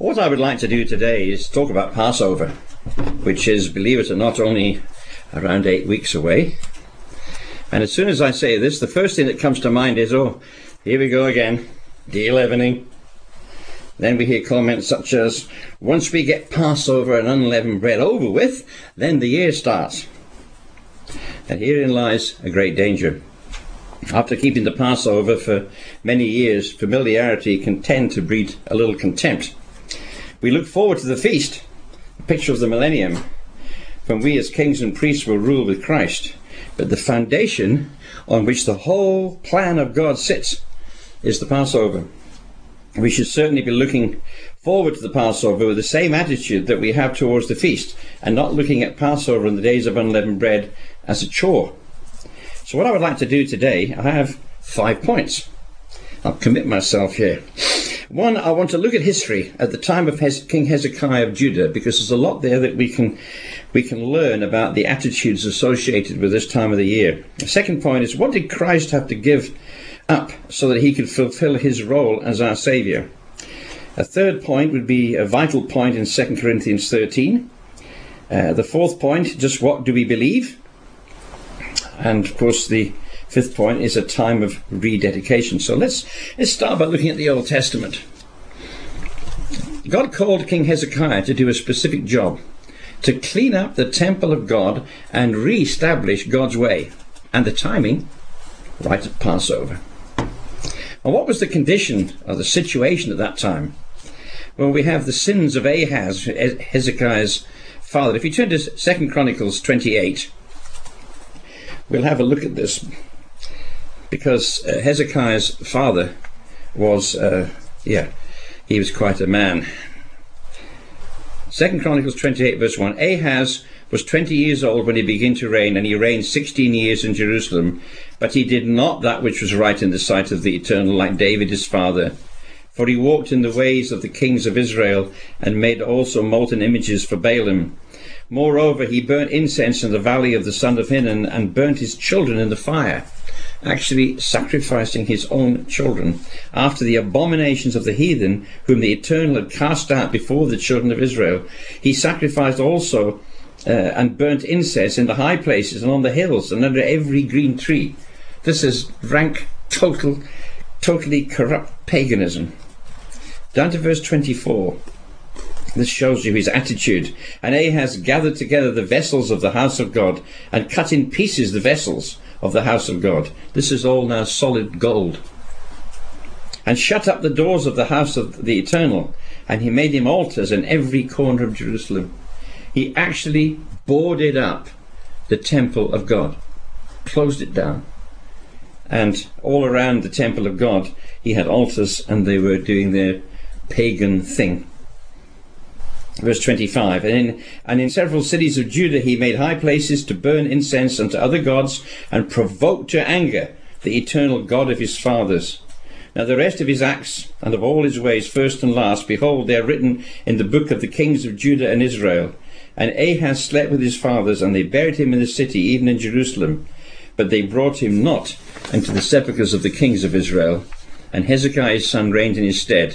What I would like to do today is talk about Passover, which is, believe it or not, only around 8 weeks away. And as soon as I say this, the first thing that comes to mind is, oh, here we go again, de-leavening. Then we hear comments such as, once we get Passover and unleavened bread over with, then the year starts. And herein lies a great danger. After keeping the Passover for many years, familiarity can tend to breed a little contempt. We look forward to the feast, a picture of the millennium, when we as kings and priests will rule with Christ. But the foundation on which the whole plan of God sits is the Passover. We should certainly be looking forward to the Passover with the same attitude that we have towards the feast, and not looking at Passover and the days of unleavened bread as a chore. So what I would like to do today, I have 5 points. I'll commit myself here. 1, I want to look at history at the time of King Hezekiah of Judah, because there's a lot there that we can learn about the attitudes associated with this time of the year. The second point is, what did Christ have to give up so that he could fulfill his role as our Saviour? A third point would be a vital point in 2 Corinthians 13. The fourth point, just what do we believe? And of course the fifth point is a time of rededication. So let's start by looking at the Old Testament. God called King Hezekiah to do a specific job, to clean up the temple of God and re-establish God's way. And the timing, right at Passover. And what was the condition or the situation at that time? Well, we have the sins of Ahaz, Hezekiah's father. If you turn to 2 Chronicles 28, we'll have a look at this, because Hezekiah's father was, he was quite a man. 2 Chronicles 28 verse 1, Ahaz was 20 years old when he began to reign, and he reigned 16 years in Jerusalem. But he did not that which was right in the sight of the Eternal, like David his father. For he walked in the ways of the kings of Israel, and made also molten images for Baalim. Moreover, he burnt incense in the valley of the son of Hinnom, and burnt his children in the fire, actually sacrificing his own children, after the abominations of the heathen, whom the Eternal had cast out before the children of Israel. He sacrificed also and burnt incense in the high places and on the hills and under every green tree. This is rank, totally corrupt paganism. Down to verse 24. This shows you his attitude. And Ahaz gathered together the vessels of the house of God, and cut in pieces the vessels of the house of God. This is all now solid gold. And shut up the doors of the house of the Eternal, and he made him altars in every corner of Jerusalem. He actually boarded up the temple of God, closed it down. And all around the temple of God, he had altars, and they were doing their pagan thing. Verse 25, and in several cities of Judah he made high places to burn incense unto other gods, and provoked to anger the Eternal God of his fathers. Now the rest of his acts and of all his ways, first and last, behold, they are written in the book of the kings of Judah and Israel. And Ahaz slept with his fathers, and they buried him in the city, even in Jerusalem. But they brought him not into the sepulchres of the kings of Israel. And Hezekiah his son reigned in his stead.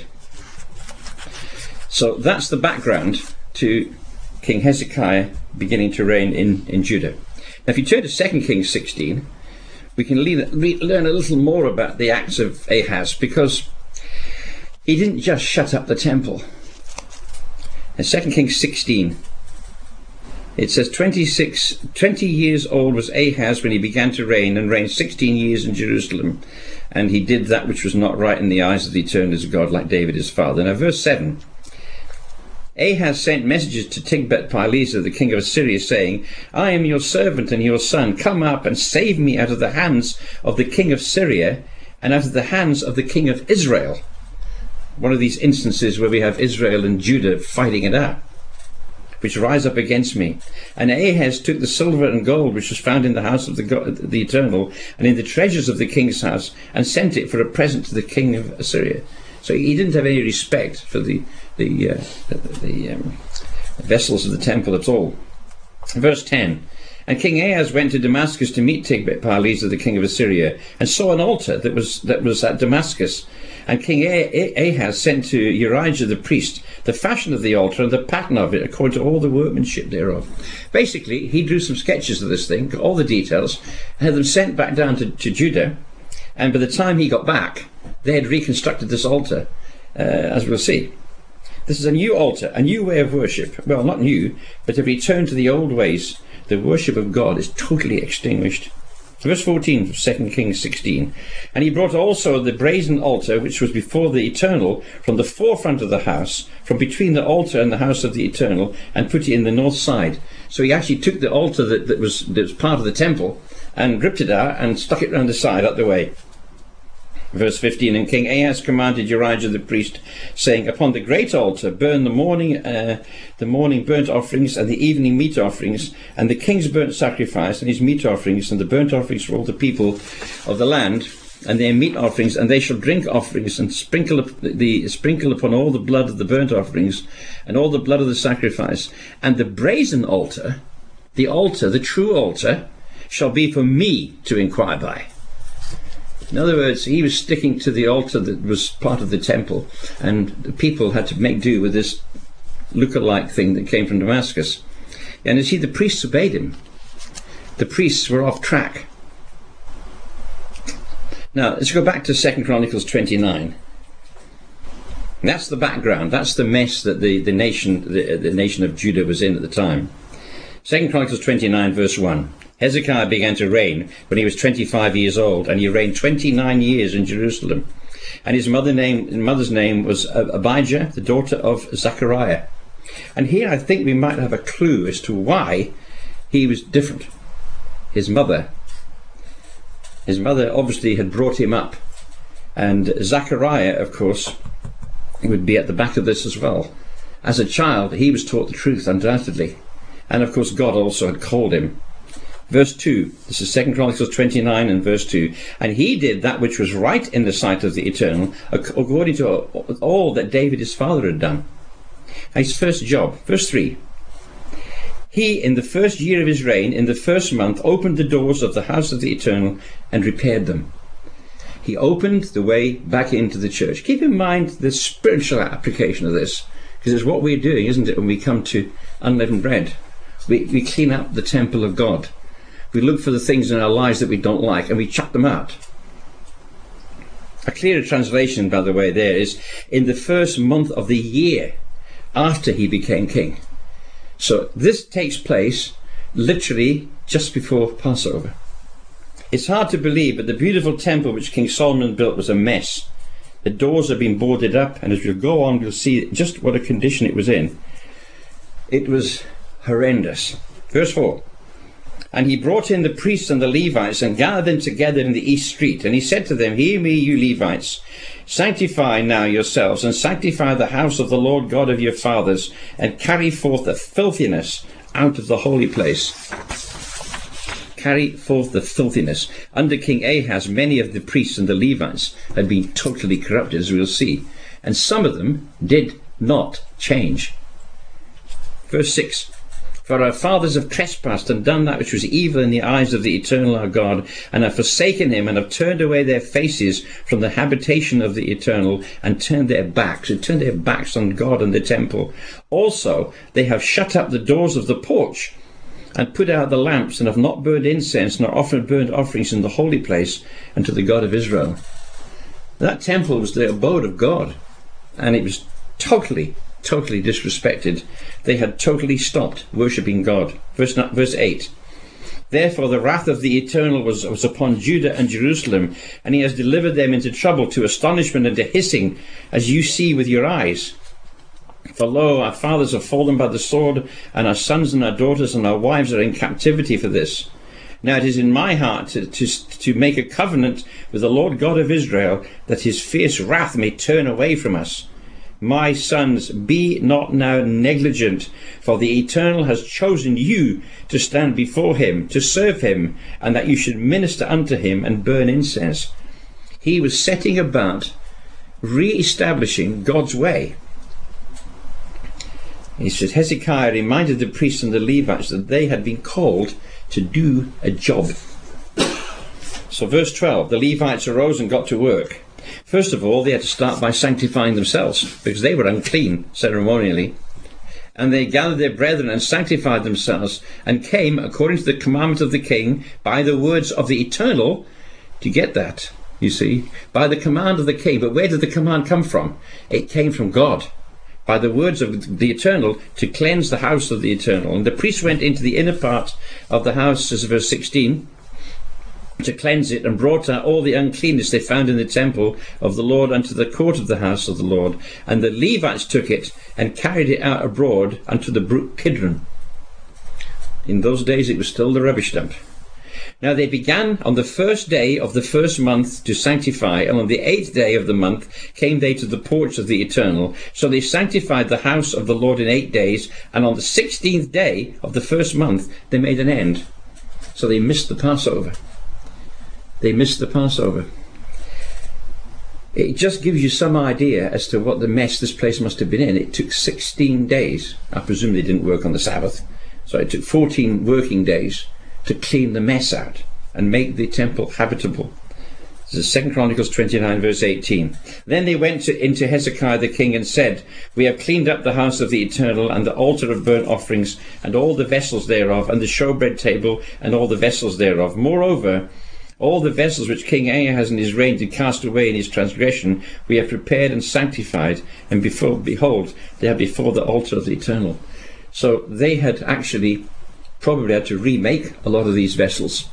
So that's the background to King Hezekiah beginning to reign in Judah. Now if you turn to 2 Kings 16, we can learn a little more about the acts of Ahaz, because he didn't just shut up the temple. In 2 Kings 16, it says 20 years old was Ahaz when he began to reign, and reigned 16 years in Jerusalem. And he did that which was not right in the eyes of the Eternal God, like David his father. Now verse 7. Ahaz sent messages to Tiglath-Pileser, the king of Assyria, saying, I am your servant and your son. Come up and save me out of the hands of the king of Syria, and out of the hands of the king of Israel. One of these instances where we have Israel and Judah fighting it out, which rise up against me. And Ahaz took the silver and gold which was found in the house of the Eternal, and in the treasures of the king's house, and sent it for a present to the king of Assyria. So he didn't have any respect for the vessels of the temple at all. Verse 10. And King Ahaz went to Damascus to meet Tiglath-Pileser, the king of Assyria, and saw an altar that was at Damascus. And King Ahaz sent to Urijah the priest the fashion of the altar and the pattern of it according to all the workmanship thereof. Basically, he drew some sketches of this thing, got all the details, and had them sent back down to Judah. And by the time he got back, they had reconstructed this altar, as we'll see. This is a new altar, a new way of worship. Well, not new, but a return to the old ways. The worship of God is totally extinguished. Verse 14 of 2 Kings 16. And he brought also the brazen altar, which was before the Eternal, from the forefront of the house, from between the altar and the house of the Eternal, and put it in the north side. So he actually took the altar that was part of the temple, and ripped it out, and stuck it round the side, out the way. Verse 15, and King Ahaz commanded Urijah the priest, saying, upon the great altar burn the morning burnt offerings and the evening meat offerings, and the king's burnt sacrifice and his meat offerings, and the burnt offerings for all the people of the land, and their meat offerings, and they shall drink offerings, and sprinkle upon all the blood of the burnt offerings, and all the blood of the sacrifice. And the brazen altar, the true altar, shall be for me to inquire by. In other words, he was sticking to the altar that was part of the temple, and the people had to make do with this look-alike thing that came from Damascus. And you see, the priests obeyed him. The priests were off track. Now, let's go back to 2 Chronicles 29. That's the background. That's the mess that the nation of Judah was in at the time. 2 Chronicles 29, verse 1. Hezekiah began to reign when he was 25 years old, and he reigned 29 years in Jerusalem. And his mother's name was Abijah, the daughter of Zechariah. And here I think we might have a clue as to why he was different. His mother obviously had brought him up. And Zechariah, of course, would be at the back of this as well. As a child, he was taught the truth, undoubtedly. And of course, God also had called him. Verse 2, this is 2 Chronicles 29 and verse 2. And he did that which was right in the sight of the Eternal, according to all that David his father had done. His first job. Verse 3. He, in the first year of his reign, in the first month, opened the doors of the house of the Eternal and repaired them. He opened the way back into the church. Keep in mind the spiritual application of this, because it's what we're doing, isn't it, when we come to unleavened bread. We clean up the temple of God. We look for the things in our lives that we don't like, and we chuck them out. A clearer translation, by the way, there is in the first month of the year after he became king. So this takes place literally just before Passover. It's hard to believe, but the beautiful temple which King Solomon built was a mess. The doors have been boarded up, and as we'll go on, we'll see just what a condition it was in. It was horrendous. Verse 4. And he brought in the priests and the Levites and gathered them together in the east street. And he said to them, hear me, you Levites. Sanctify now yourselves, and sanctify the house of the Lord God of your fathers, and carry forth the filthiness out of the holy place. Carry forth the filthiness. Under King Ahaz, many of the priests and the Levites had been totally corrupted, as we'll see. And some of them did not change. Verse 6. For our fathers have trespassed and done that which was evil in the eyes of the Eternal our God, and have forsaken him, and have turned away their faces from the habitation of the Eternal, and turned their backs on God and the temple. Also they have shut up the doors of the porch, and put out the lamps, and have not burned incense, nor offered burnt offerings in the holy place unto the God of Israel. That temple was the abode of God, and it was totally disrespected. They had totally stopped worshipping God. Verse 8. Therefore the wrath of the Eternal was upon Judah and Jerusalem, and he has delivered them into trouble, to astonishment and to hissing, as you see with your eyes. For lo, our fathers have fallen by the sword, and our sons and our daughters and our wives are in captivity for this. Now it is in my heart to make a covenant with the Lord God of Israel, that his fierce wrath may turn away from us. My sons, be not now negligent, for the Eternal has chosen you to stand before him, to serve him, and that you should minister unto him and burn incense. He was setting about re-establishing God's way. He says, Hezekiah reminded the priests and the Levites that they had been called to do a job. So verse 12, the Levites arose and got to work. First of all, they had to start by sanctifying themselves, because they were unclean ceremonially. And they gathered their brethren and sanctified themselves, and came, according to the commandment of the king, by the words of the Eternal. To get that, you see, by the command of the king. But where did the command come from? It came from God, by the words of the Eternal, to cleanse the house of the Eternal. And the priest went into the inner part of the house, as verse 16, to cleanse it, and brought out all the uncleanness they found in the temple of the Lord unto the court of the house of the Lord. And the Levites took it and carried it out abroad unto the brook Kidron. In those days it was still the rubbish dump. Now they began on the first day of the first month to sanctify, and on the 8th day of the month came they to the porch of the Eternal. So they sanctified the house of the Lord in 8 days, and on the 16th day of the first month they made an end. So they missed the Passover. They missed the Passover. It just gives you some idea as to what the mess this place must have been in. It took 16 days. I presume they didn't work on the Sabbath. So it took 14 working days to clean the mess out and make the temple habitable. This is 2 Chronicles 29 verse 18. Then they went into Hezekiah the king and said, We have cleaned up the house of the Eternal, and the altar of burnt offerings, and all the vessels thereof, and the showbread table, and all the vessels thereof. Moreover, all the vessels which King Ahaz in his reign did cast away in his transgression, we have prepared and sanctified, and behold, they are before the altar of the Eternal. So they had actually probably had to remake a lot of these vessels.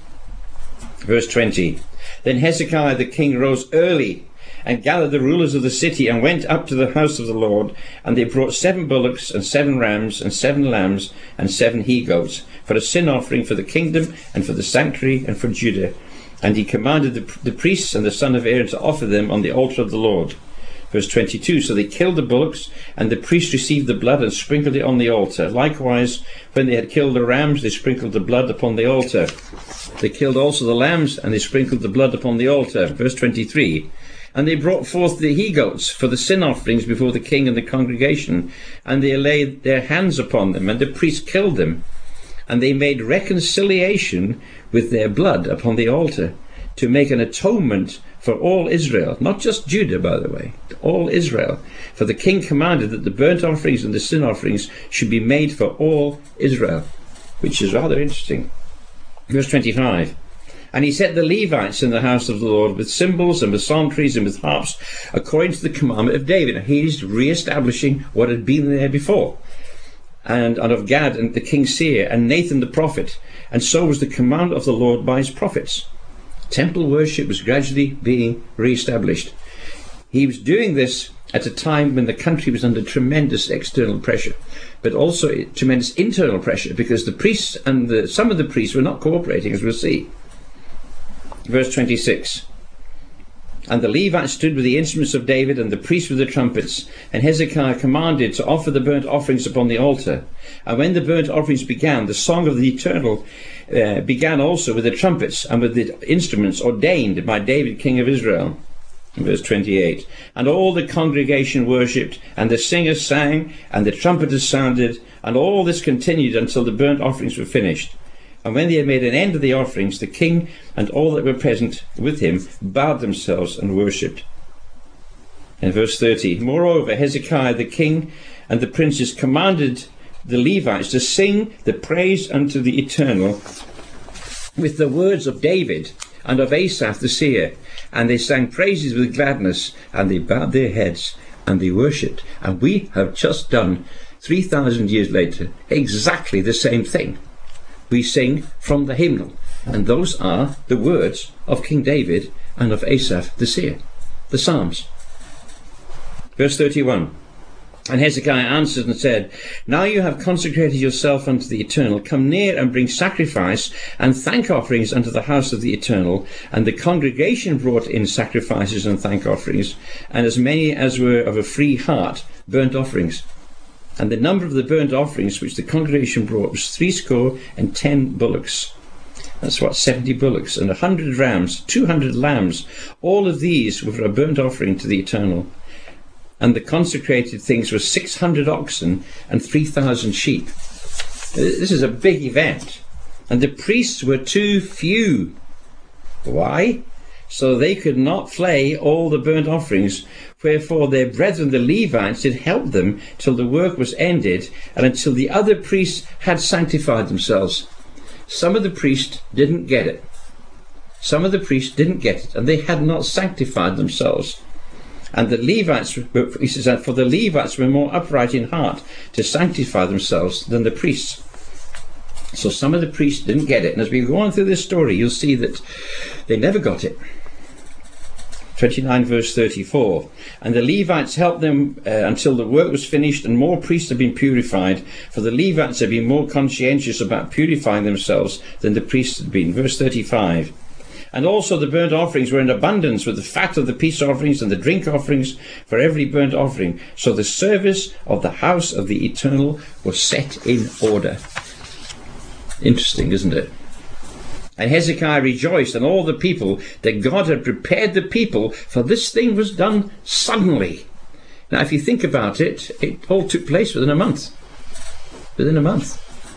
Verse 20. Then Hezekiah the king rose early and gathered the rulers of the city, and went up to the house of the Lord, and they brought 7 bullocks and 7 rams and 7 lambs and 7 he-goats for a sin offering for the kingdom and for the sanctuary and for Judah. And he commanded the priests and the son of Aaron to offer them on the altar of the Lord. Verse 22, So they killed the bullocks, and the priests received the blood and sprinkled it on the altar. Likewise, when they had killed the rams, they sprinkled the blood upon the altar. They killed also the lambs, and they sprinkled the blood upon the altar. Verse 23, And they brought forth the he-goats for the sin offerings before the king and the congregation, and they laid their hands upon them, and the priests killed them. And they made reconciliation with their blood upon the altar, to make an atonement for all Israel, not just Judah, by the way, all Israel. For the king commanded that the burnt offerings and the sin offerings should be made for all Israel, which is rather interesting. Verse 25, And he set the Levites in the house of the Lord with cymbals and with psalteries and with harps, according to the commandment of David. And he's re-establishing what had been there before. And of Gad and the king's seer, and Nathan the prophet. And so was the command of the Lord by his prophets. Temple worship was gradually being re-established. He was doing this at a time when the country was under tremendous external pressure, but also tremendous internal pressure, because the priests and some of the priests were not cooperating, as we'll see. Verse 26. And the Levites stood with the instruments of David, and the priests with the trumpets. And Hezekiah commanded to offer the burnt offerings upon the altar. And when the burnt offerings began, the song of the Eternal began also with the trumpets and with the instruments ordained by David, king of Israel. Verse 28. And all the congregation worshipped, and the singers sang, and the trumpeters sounded, and all this continued until the burnt offerings were finished. And when they had made an end of the offerings, the king and all that were present with him bowed themselves and worshipped. In verse 30, Moreover, Hezekiah the king and the princes commanded the Levites to sing the praise unto the Eternal with the words of David and of Asaph the seer. And they sang praises with gladness, and they bowed their heads, and they worshipped. And we have just done, 3,000 years later, exactly the same thing. We sing from the hymnal, and those are the words of King David and of Asaph the seer, the Psalms. Verse 31. And Hezekiah answered and said, Now you have consecrated yourself unto the Eternal. Come near and bring sacrifice and thank offerings unto the house of the Eternal. And the congregation brought in sacrifices and thank offerings, and as many as were of a free heart, burnt offerings. And the number of the burnt offerings which the congregation brought was 70 bullocks. That's 70 bullocks, and 100 rams, 200 lambs. All of these were for a burnt offering to the Eternal. And the consecrated things were 600 oxen and 3,000 sheep. This is a big event. And the priests were too few. Why? so they could not flay all the burnt offerings. Wherefore their brethren the Levites did help them till the work was ended, and until the other priests had sanctified themselves. Some of the priests didn't get it. Some of the priests didn't get it, and they had not sanctified themselves. And the Levites, he says, that for the Levites were more upright in heart to sanctify themselves than the priests. So some of the priests didn't get it. And as we go on through this story, you'll see that they never got it. 29 verse 34. And the Levites helped them until the work was finished, and more priests had been purified. For the Levites had been more conscientious about purifying themselves than the priests had been. Verse 35. And also the burnt offerings were in abundance, with the fat of the peace offerings and the drink offerings for every burnt offering. So the service of the house of the Eternal was set in order. Interesting, isn't it? And Hezekiah rejoiced, and all the people, that God had prepared the people, for this thing was done suddenly. Now, if you think about it, it all took place within a month. Within a month.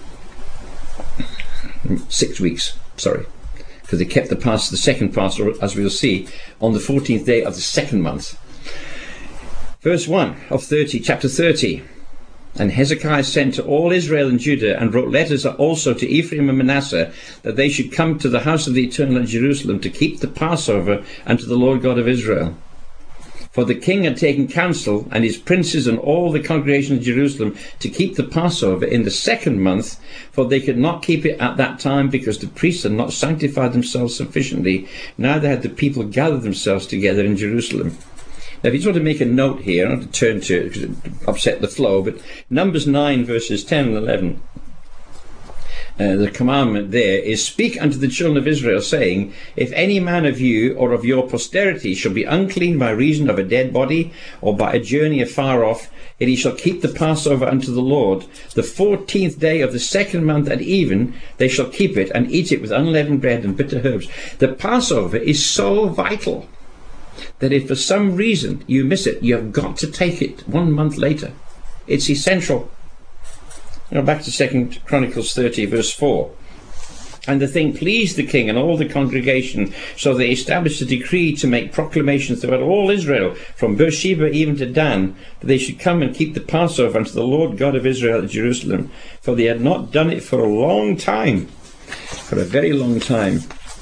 6 weeks, sorry. Because they kept the second Passover, as we'll see, on the 14th day of the second month. Verse 1 of chapter 30. And Hezekiah sent to all Israel and Judah, and wrote letters also to Ephraim and Manasseh, that they should come to the house of the Eternal at Jerusalem to keep the Passover unto the Lord God of Israel. For the king had taken counsel, and his princes and all the congregation of Jerusalem, to keep the Passover in the second month, for they could not keep it at that time, because the priests had not sanctified themselves sufficiently, neither had the people gathered themselves together in Jerusalem. Now, if you just want to make a note here, I don't have to turn to it because it upset the flow, but Numbers 9 verses 10 and 11. The commandment there is, speak unto the children of Israel, saying, if any man of you or of your posterity shall be unclean by reason of a dead body, or by a journey afar off, yet he shall keep the Passover unto the Lord. The 14th day of the second month at even, they shall keep it, and eat it with unleavened bread and bitter herbs. The Passover is so vital that if for some reason you miss it, you have got to take it 1 month later. It's essential. Now back to 2 Chronicles 30 verse 4. And the thing pleased the king and all the congregation, so they established a decree to make proclamations throughout all Israel, from Beersheba even to Dan, that they should come and keep the Passover unto the Lord God of Israel at Jerusalem, for they had not done it for a long time, for a very long time.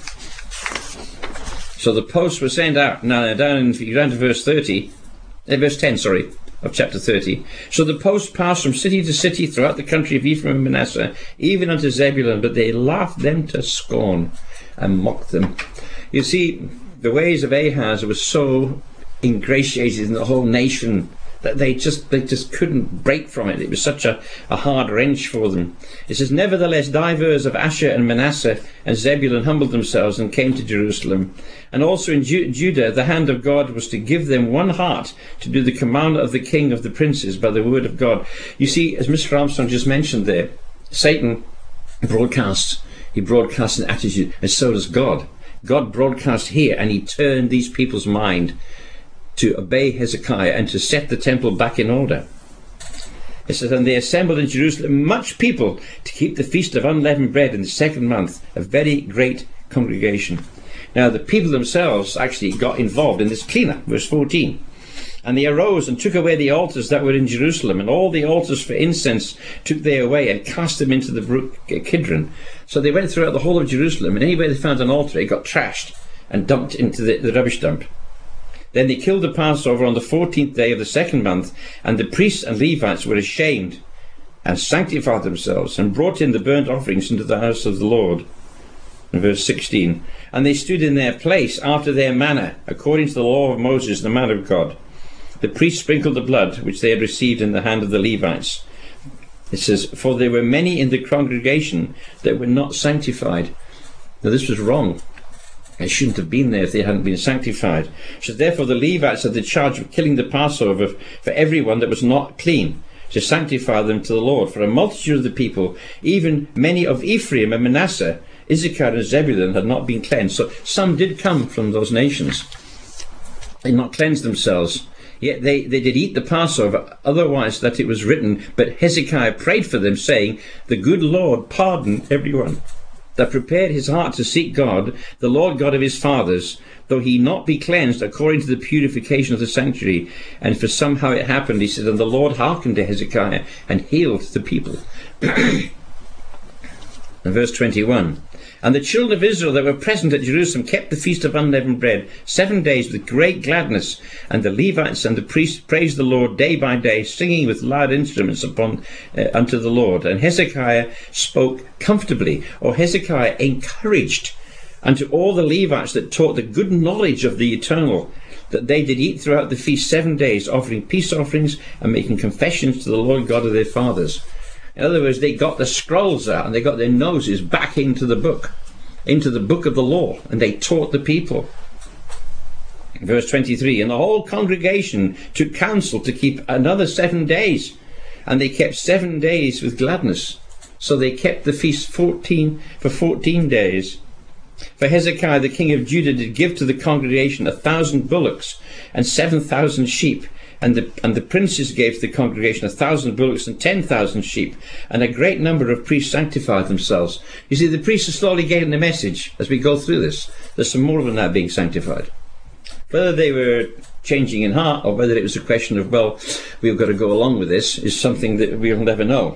So the posts were sent out. Now down to verse 10, of chapter 30. So the posts passed from city to city throughout the country of Ephraim and Manasseh, even unto Zebulun, but they laughed them to scorn and mocked them. You see, the ways of Ahaz were so ingratiated in the whole nation that they just couldn't break from it. It was such a hard wrench for them. It says, nevertheless, divers of Asher and Manasseh and Zebulun humbled themselves and came to Jerusalem. And also in Judah, the hand of God was to give them one heart to do the command of the king of the princes by the word of God. You see, as Mr. Armstrong just mentioned there, Satan broadcasts. He broadcasts an attitude, and so does God. God broadcast here, and he turned these people's mind to obey Hezekiah and to set the temple back in order. It says, and they assembled in Jerusalem much people to keep the feast of unleavened bread in the second month, a very great congregation. Now the people themselves actually got involved in this cleanup, verse 14. And they arose and took away the altars that were in Jerusalem, and all the altars for incense took they away and cast them into the brook Kidron. So they went throughout the whole of Jerusalem, and anywhere they found an altar, it got trashed and dumped into the rubbish dump. Then they killed the Passover on the 14th day of the second month, and the priests and Levites were ashamed and sanctified themselves and brought in the burnt offerings into the house of the Lord. In verse 16, and they stood in their place after their manner, according to the law of Moses, the man of God. The priests sprinkled the blood which they had received in the hand of the Levites. It says, for there were many in the congregation that were not sanctified. Now this was wrong. They shouldn't have been there if they hadn't been sanctified. So therefore the Levites had the charge of killing the Passover for everyone that was not clean, to sanctify them to the Lord. For a multitude of the people, even many of Ephraim and Manasseh, Issachar and Zebulun, had not been cleansed. So some did come from those nations. They had not cleansed themselves. Yet they did eat the Passover, otherwise that it was written, but Hezekiah prayed for them, saying, the good Lord pardon everyone. that prepared his heart to seek God, the Lord God of his fathers, though he not be cleansed according to the purification of the sanctuary. And for somehow it happened, he said, and the Lord hearkened to Hezekiah and healed the people. And verse 21. And the children of Israel that were present at Jerusalem kept the feast of unleavened bread 7 days with great gladness. And the Levites and the priests praised the Lord day by day, singing with loud instruments unto the Lord. And Hezekiah spoke comfortably, or Hezekiah encouraged unto all the Levites that taught the good knowledge of the Eternal, that they did eat throughout the feast 7 days, offering peace offerings and making confessions to the Lord God of their fathers. In other words, they got the scrolls out and they got their noses back into the book of the law, and they taught the people. Verse 23, and the whole congregation took counsel to keep another 7 days, and they kept 7 days with gladness. So they kept the feast 14 days. For Hezekiah the king of Judah did give to the congregation 1,000 bullocks and 7,000 sheep. And the princes gave to the congregation 1,000 bullocks and 10,000 sheep, and a great number of priests sanctified themselves. You see, the priests are slowly getting the message as we go through this. There's some more of them now being sanctified. Whether they were changing in heart or whether it was a question of, well, we've got to go along with this, is something that we'll never know.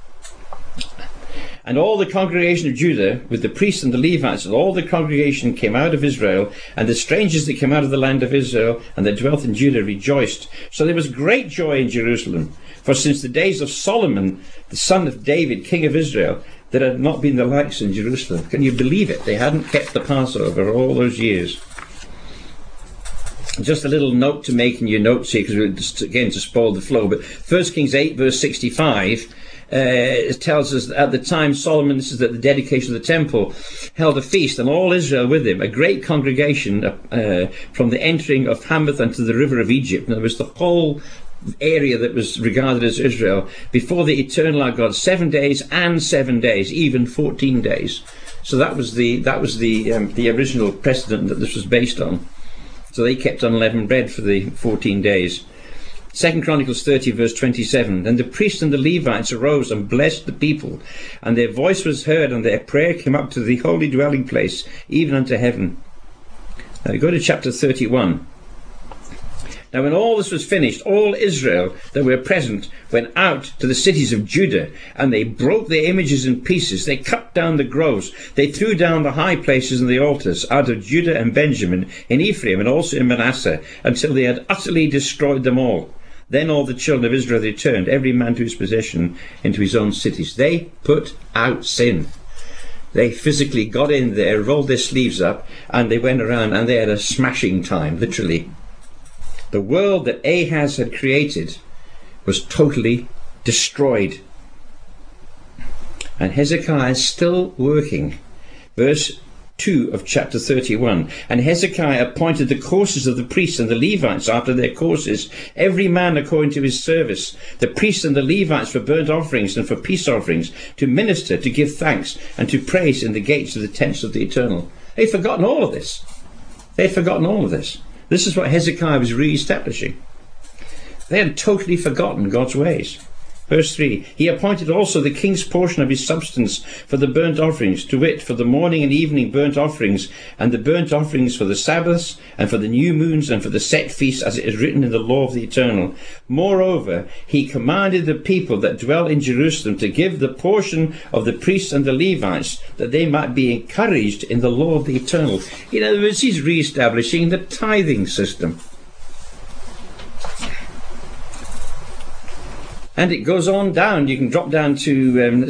And all the congregation of Judah, with the priests and the Levites, and all the congregation came out of Israel, and the strangers that came out of the land of Israel, and that dwelt in Judah, rejoiced. So there was great joy in Jerusalem. For since the days of Solomon, the son of David, king of Israel, there had not been the likes in Jerusalem. Can you believe it? They hadn't kept the Passover all those years. Just a little note to make in your notes here, because we're just, again, to spoil the flow. But 1 Kings 8, verse 65... it tells us that at the time Solomon, this is at the dedication of the temple, held a feast, and all Israel with him, a great congregation from the entering of Hamath unto the river of Egypt. In other words, the whole area that was regarded as Israel, before the eternal our God, 7 days and 7 days, even 14 days. So that was the original precedent that this was based on. So they kept unleavened bread for the 14 days. 2 Chronicles 30 verse 27, and the priests and the Levites arose and blessed the people, and their voice was heard, and their prayer came up to the holy dwelling place, even unto heaven. Now go to chapter 31. Now when all this was finished, all Israel that were present went out to the cities of Judah, and they broke their images in pieces. They cut down the groves. They threw down the high places and the altars out of Judah and Benjamin, in Ephraim and also in Manasseh, until they had utterly destroyed them all. Then all the children of Israel returned, every man to his possession, into his own cities. They put out sin. They physically got in there, rolled their sleeves up, and they went around and they had a smashing time, literally. The world that Ahaz had created was totally destroyed. And Hezekiah is still working. Verse 2 of chapter 31. And Hezekiah appointed the courses of the priests and the Levites after their courses, every man according to his service, the priests and the Levites for burnt offerings and for peace offerings, to minister, to give thanks, and to praise in the gates of the tents of the Eternal. They'd forgotten all of this. They'd forgotten all of this. This is what Hezekiah was re-establishing. They had totally forgotten God's ways. Verse 3, he appointed also the king's portion of his substance for the burnt offerings, to wit, for the morning and evening burnt offerings, and the burnt offerings for the Sabbaths, and for the new moons, and for the set feasts, as it is written in the law of the Eternal. Moreover, he commanded the people that dwell in Jerusalem to give the portion of the priests and the Levites, that they might be encouraged in the law of the Eternal. In other words, he's re-establishing the tithing system. And it goes on down. You can drop down to,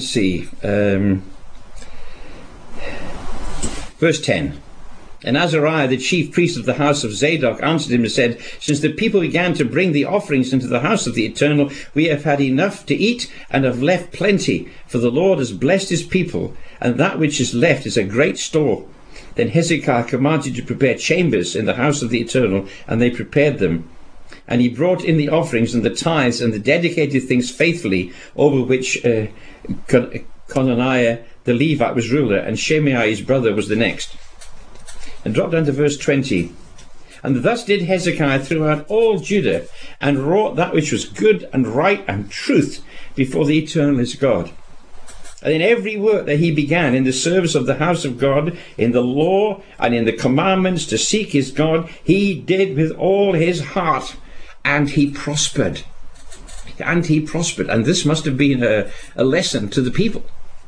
verse 10. And Azariah, the chief priest of the house of Zadok, answered him and said, since the people began to bring the offerings into the house of the Eternal, we have had enough to eat and have left plenty, for the Lord has blessed his people, and that which is left is a great store. Then Hezekiah commanded to prepare chambers in the house of the Eternal, and they prepared them. And he brought in the offerings and the tithes and the dedicated things faithfully, over which Conaniah the Levite was ruler, and Shemaiah his brother was the next. And drop down to verse 20. And thus did Hezekiah throughout all Judah, and wrought that which was good and right and truth before the Eternal his God. And in every work that he began in the service of the house of God, in the law and in the commandments to seek his God, he did with all his heart, and he prospered. And he prospered. And this must have been a lesson to the people.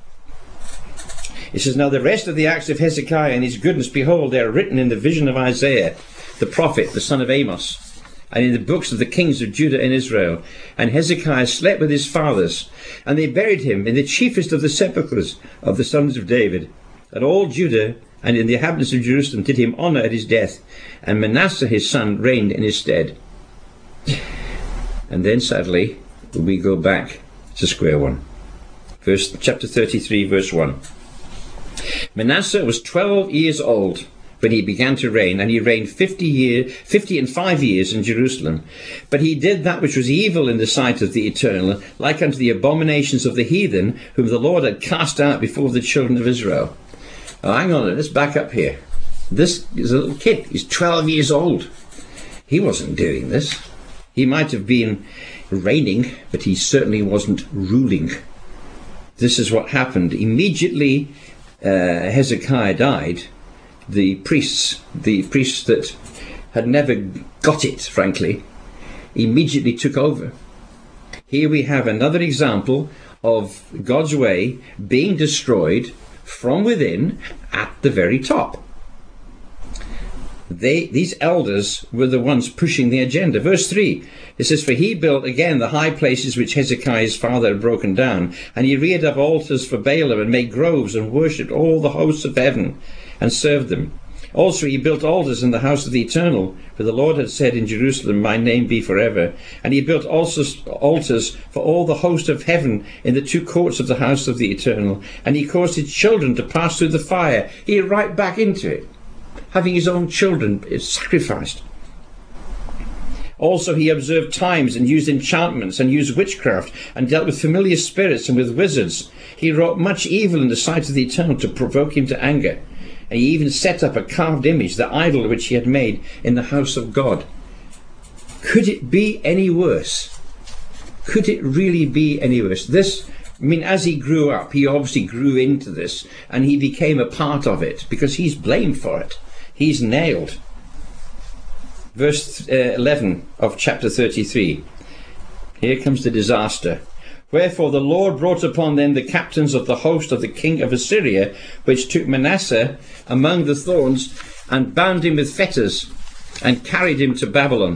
It says, now the rest of the acts of Hezekiah and his goodness, behold, they are written in the vision of Isaiah, the prophet, the son of Amos, and in the books of the kings of Judah and Israel. And Hezekiah slept with his fathers, and they buried him in the chiefest of the sepulchres of the sons of David. And all Judah and in the inhabitants of Jerusalem did him honour at his death, and Manasseh his son reigned in his stead. And then sadly we go back to square one. Chapter 33, verse 1. Manasseh was 12 years old when he began to reign, and he reigned 50 and 5 years in Jerusalem. But he did that which was evil in the sight of the Eternal, like unto the abominations of the heathen, whom the Lord had cast out before the children of Israel. Now, hang on, let's back up here. This is a little kid. He's 12 years old. He wasn't doing this. He might have been reigning, but he certainly wasn't ruling. This is what happened. Immediately Hezekiah died, the priests that had never got it, frankly, immediately took over. Here we have another example of God's way being destroyed from within at the very top. These elders were the ones pushing the agenda. Verse 3, it says, for he built again the high places which Hezekiah his father had broken down, and he reared up altars for Baalim, and made groves, and worshipped all the hosts of heaven, and served them. Also he built altars in the house of the Eternal, for the Lord had said in Jerusalem, my name be forever. And he built also altars for all the host of heaven in the two courts of the house of the Eternal. And he caused his children to pass through the fire. He right back into it, having his own children sacrificed. Also he observed times, and used enchantments, and used witchcraft, and dealt with familiar spirits and with wizards. He wrought much evil in the sight of the Eternal to provoke him to anger. And he even set up a carved image, the idol which he had made in the house of God. Could it be any worse? Could it really be any worse? As he grew up, he obviously grew into this, and he became a part of it, because he's blamed for it. He's nailed. Verse 11 of chapter 33. Here comes the disaster. Wherefore the Lord brought upon them the captains of the host of the king of Assyria, which took Manasseh among the thorns, and bound him with fetters, and carried him to Babylon.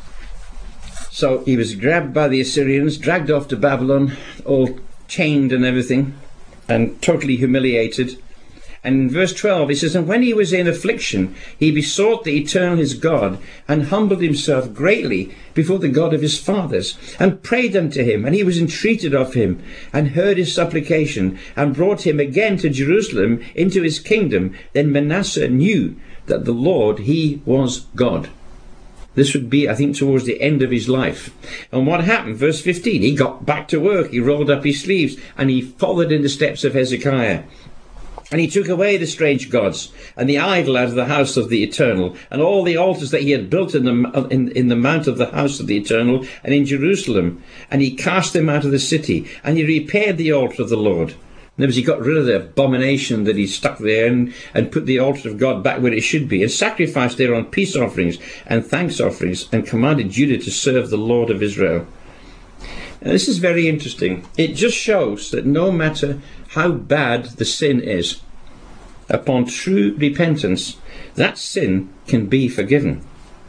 So he was grabbed by the Assyrians, dragged off to Babylon, all chained and everything, and totally humiliated. And in verse 12 he says, and when he was in affliction, he besought the Eternal his God, and humbled himself greatly before the God of his fathers, and prayed unto him, and he was entreated of him, and heard his supplication, and brought him again to Jerusalem into his kingdom. Then Manasseh knew that the Lord, he was God. This would be, I think, towards the end of his life. And what happened? Verse 15, he got back to work, he rolled up his sleeves, and he followed in the steps of Hezekiah. And he took away the strange gods and the idol out of the house of the Eternal, and all the altars that he had built in the mount of the house of the Eternal and in Jerusalem. And he cast them out of the city, and he repaired the altar of the Lord. In other words, he got rid of the abomination that he stuck there, and put the altar of God back where it should be, and sacrificed thereon peace offerings and thanks offerings, and commanded Judah to serve the Lord of Israel. Now, this is very interesting. It just shows that no matter how bad the sin is, upon true repentance, that sin can be forgiven.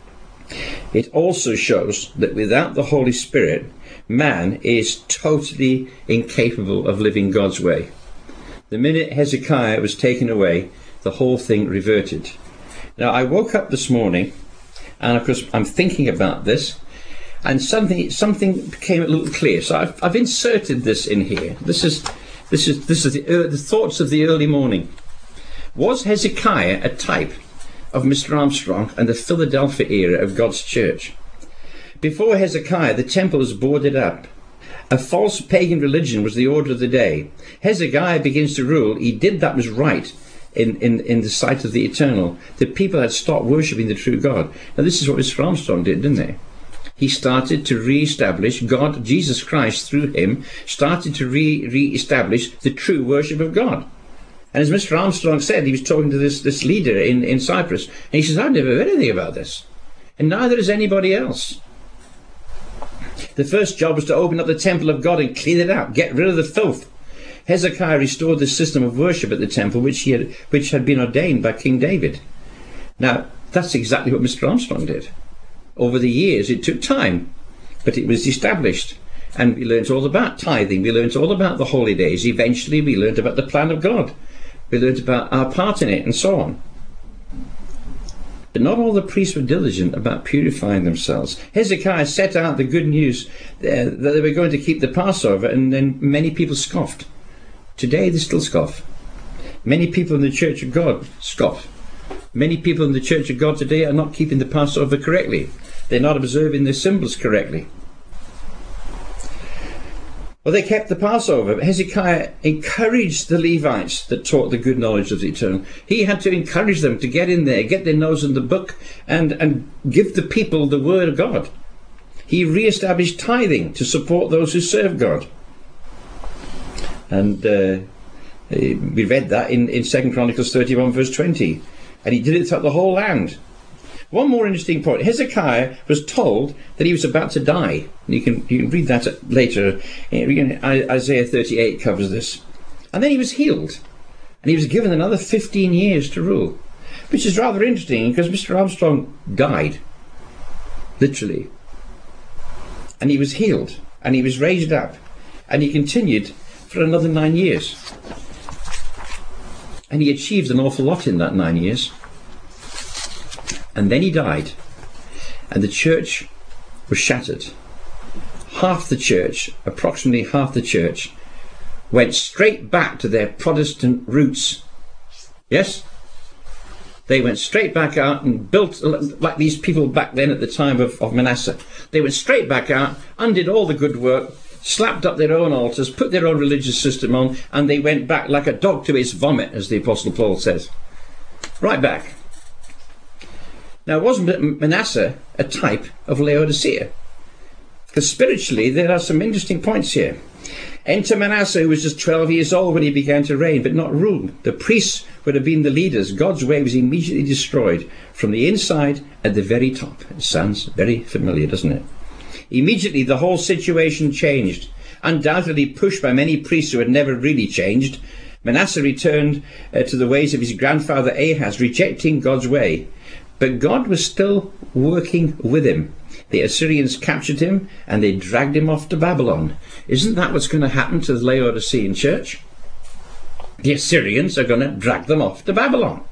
It also shows that without the Holy Spirit, man is totally incapable of living God's way. The minute Hezekiah was taken away, the whole thing reverted. Now, I woke up this morning, and of course I'm thinking about this, and something became a little clear. So I've inserted this in here. This is the thoughts of the early morning. Was Hezekiah a type of Mr. Armstrong and the Philadelphia era of God's church? Before Hezekiah, the temple was boarded up. A false pagan religion was the order of the day. Hezekiah begins to rule. He did that was right in the sight of the Eternal. The people had stopped worshipping the true God. Now, this is what Mr. Armstrong did, didn't they? he started to re-establish God, Jesus Christ, through him, started to re-establish the true worship of God. And as Mr. Armstrong said, he was talking to this leader in Cyprus, and he says, I've never heard anything about this, and neither has anybody else. The first job was to open up the temple of God and clean it out, get rid of the filth. Hezekiah restored the system of worship at the temple which had been ordained by King David. Now, that's exactly what Mr. Armstrong did. Over the years, it took time, but it was established. And we learnt all about tithing. We learnt all about the holy days. Eventually, we learnt about the plan of God. We learnt about our part in it, and so on. But not all the priests were diligent about purifying themselves. Hezekiah set out the good news that they were going to keep the Passover, and then many people scoffed. Today, they still scoff. Many people in the Church of God scoff. Many people in the Church of God today are not keeping the Passover correctly. They're not observing the symbols correctly. Well, they kept the Passover. But Hezekiah encouraged the Levites that taught the good knowledge of the eternal. He had to encourage them to get in there, get their nose in the book, and give the people the word of God. He re-established tithing to support those who serve God. And we read that in 2 Chronicles 31 verse 20. And he did it throughout the whole land. One more interesting point. Hezekiah was told that he was about to die. You can read that later. Isaiah 38 covers this. And then he was healed. And he was given another 15 years to rule. Which is rather interesting because Mr. Armstrong died. Literally. And he was healed. And he was raised up. And he continued for another 9 years. And he achieved an awful lot in that 9 years. And then he died. And the church was shattered. Half the church, approximately half the church, went straight back to their Protestant roots. Yes? They went straight back out and built, like these people back then at the time of Manasseh. They went straight back out, undid all the good work, slapped up their own altars, put their own religious system on, and they went back like a dog to its vomit, as the Apostle Paul says. Right back. Now, wasn't Manasseh a type of Laodicea? Because spiritually, there are some interesting points here. Enter Manasseh, who was just 12 years old when he began to reign, but not rule. The priests would have been the leaders. God's way was immediately destroyed from the inside at the very top. It sounds very familiar, doesn't it? Immediately, the whole situation changed. Undoubtedly pushed by many priests who had never really changed, Manasseh returned to the ways of his grandfather Ahaz, rejecting God's way. But God was still working with him. The Assyrians captured him and they dragged him off to Babylon. Isn't that what's going to happen to the Laodicean church? The Assyrians are going to drag them off to Babylon.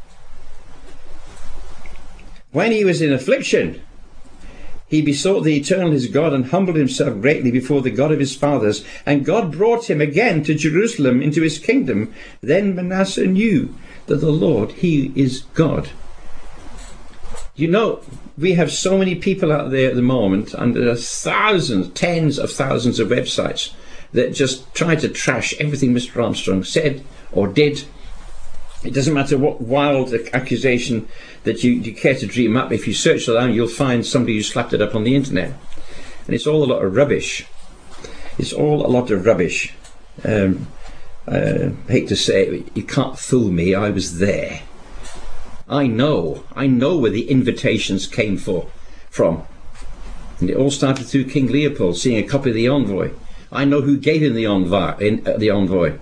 When he was in affliction, he besought the Eternal his God and humbled himself greatly before the God of his fathers. And God brought him again to Jerusalem into his kingdom. Then Manasseh knew that the Lord, he is God. You know, we have so many people out there at the moment, and there are thousands, tens of thousands of websites that just try to trash everything Mr. Armstrong said or did. It doesn't matter what wild accusation that you care to dream up. If you search around, you'll find somebody who slapped it up on the internet. And it's all a lot of rubbish. It's all a lot of rubbish. I hate to say it, you can't fool me, I was there. I know where the invitations came from. And it all started through King Leopold seeing a copy of the Envoy. I know who gave him the Envoy.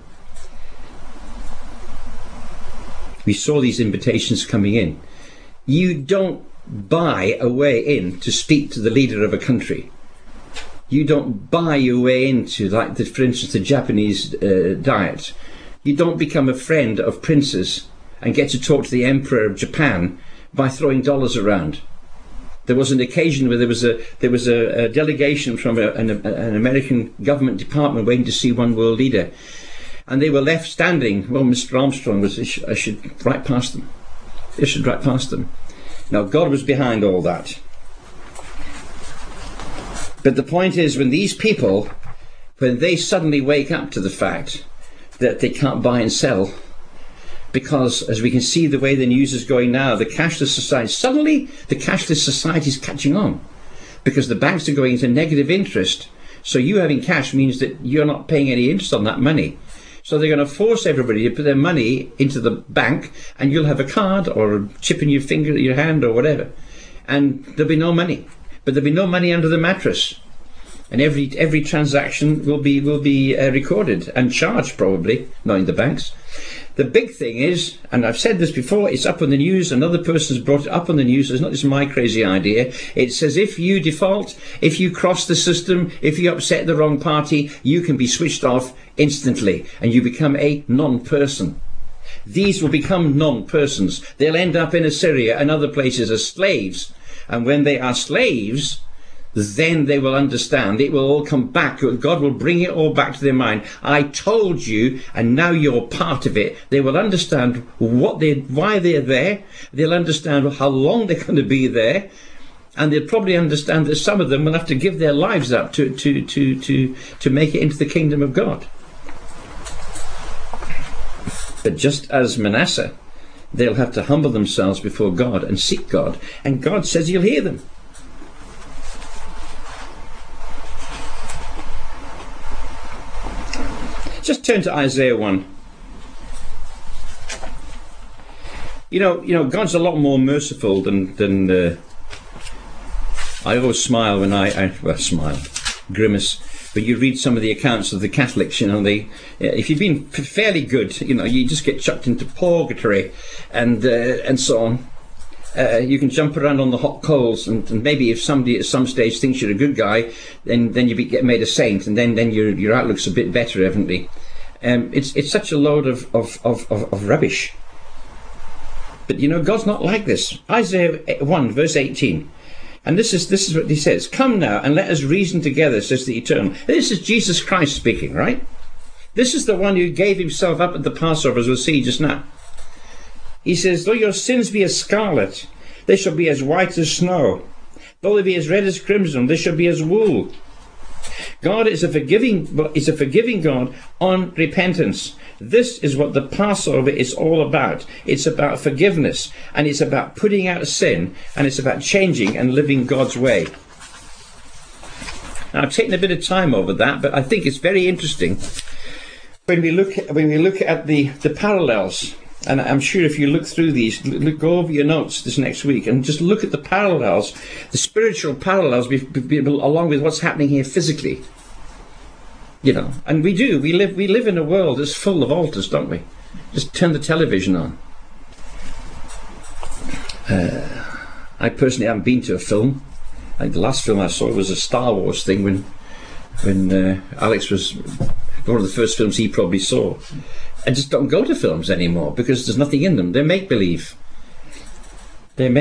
We saw these invitations coming in. You don't buy a way in to speak to the leader of a country. You don't buy your way into, like, for instance, the Japanese diet. You don't become a friend of princes and get to talk to the Emperor of Japan by throwing dollars around. There was an occasion where there was a delegation from an American government department waiting to see one world leader, and they were left standing. Well, Mr. Armstrong I should right past them. They should right past them. Now, God was behind all that. But the point is, when these people, when they suddenly wake up to the fact that they can't buy and sell, because, as we can see the way the news is going now, the cashless society, suddenly the cashless society is catching on. because the banks are going into negative interest. So you having cash means that you're not paying any interest on that money. So they're going to force everybody to put their money into the bank, and you'll have a card or a chip in your finger, your hand, or whatever, and there'll be no money. But there'll be no money under the mattress, and every transaction will be recorded and charged, probably, knowing the banks. The big thing is, and I've said this before, it's up on the news, another person's brought it up on the news, it's not just my crazy idea. It says if you default, if you cross the system, if you upset the wrong party, you can be switched off instantly and you become a non-person. These will become non-persons. They'll end up in Assyria and other places as slaves. And when they are slaves, then they will understand. It will all come back. God will bring it all back to their mind. I told you, and now you're part of it. They will understand why they're there. They'll understand how long they're going to be there, and they'll probably understand that some of them will have to give their lives up to make it into the kingdom of God. But just as Manasseh, they'll have to humble themselves before God and seek God, and God says He'll hear them. Just turn to Isaiah 1. You know, God's a lot more merciful than I always smile when I grimace. But you read some of the accounts of the Catholics, if you've been fairly good, you just get chucked into purgatory and so on. You can jump around on the hot coals, and maybe if somebody at some stage thinks you're a good guy, then you get made a saint, and then your outlook's a bit better, evidently. It's such a load of rubbish. But God's not like this. Isaiah 1 verse 18, and this is what He says: "Come now and let us reason together, says the Eternal." This is Jesus Christ speaking, right? This is the one who gave Himself up at the Passover, as we'll see just now. He says, "Though your sins be as scarlet, they shall be as white as snow. Though they be as red as crimson, they shall be as wool." God is a forgiving God on repentance. This is what the Passover is all about. It's about forgiveness, and it's about putting out sin, and it's about changing and living God's way. Now, I've taken a bit of time over that, but I think it's very interesting when we look at the parallels. And I'm sure if you look through these, go over your notes this next week and just look at the parallels, the spiritual parallels along with what's happening here physically. And we live in a world that's full of altars, don't we? Just turn the television on. I personally haven't been to a film. I think the last film I saw was a Star Wars thing when Alex was one of the first films he probably saw. I just don't go to films anymore because there's nothing in them. They're make-believe. And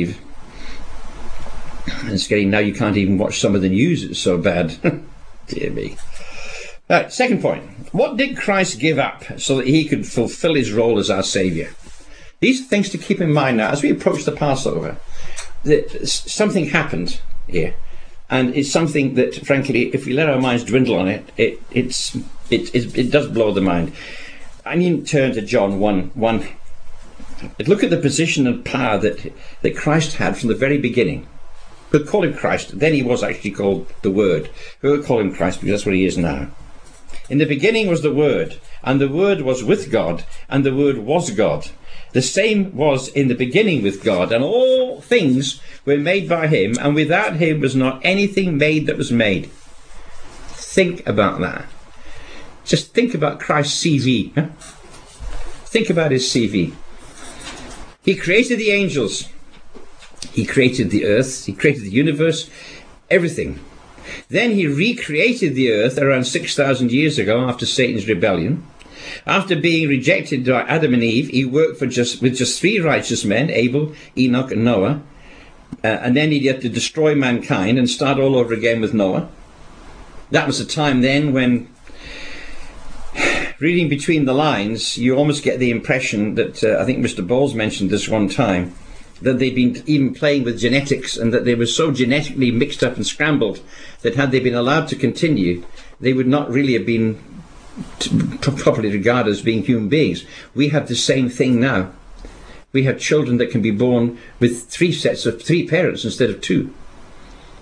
it's getting now you can't even watch some of the news. It's so bad. Dear me. Right, second point. What did Christ give up so that He could fulfill His role as our Saviour? These are things to keep in mind now as we approach the Passover. Something happened here. And it's something that, frankly, if we let our minds dwindle on it, it does blow the mind. I need to turn to John 1. Look at the position and power that Christ had from the very beginning. We'll call Him Christ. Then He was actually called the Word. We'll call Him Christ because that's what He is now. In the beginning was the Word, and the Word was with God, and the Word was God. The same was in the beginning with God, and all things were made by Him, and without Him was not anything made that was made. Think about that. Just think about Christ's CV. Huh? Think about His CV. He created the angels. He created the earth. He created the universe. Everything. Then He recreated the earth around 6,000 years ago after Satan's rebellion. After being rejected by Adam and Eve, He worked with just three righteous men, Abel, Enoch and Noah. And then He had to destroy mankind and start all over again with Noah. That was a time then when, reading between the lines, you almost get the impression that, I think Mr. Bowles mentioned this one time, that they'd been even playing with genetics and that they were so genetically mixed up and scrambled that had they been allowed to continue, they would not really have been properly regarded as being human beings. We have the same thing now. We have children that can be born with three parents instead of two.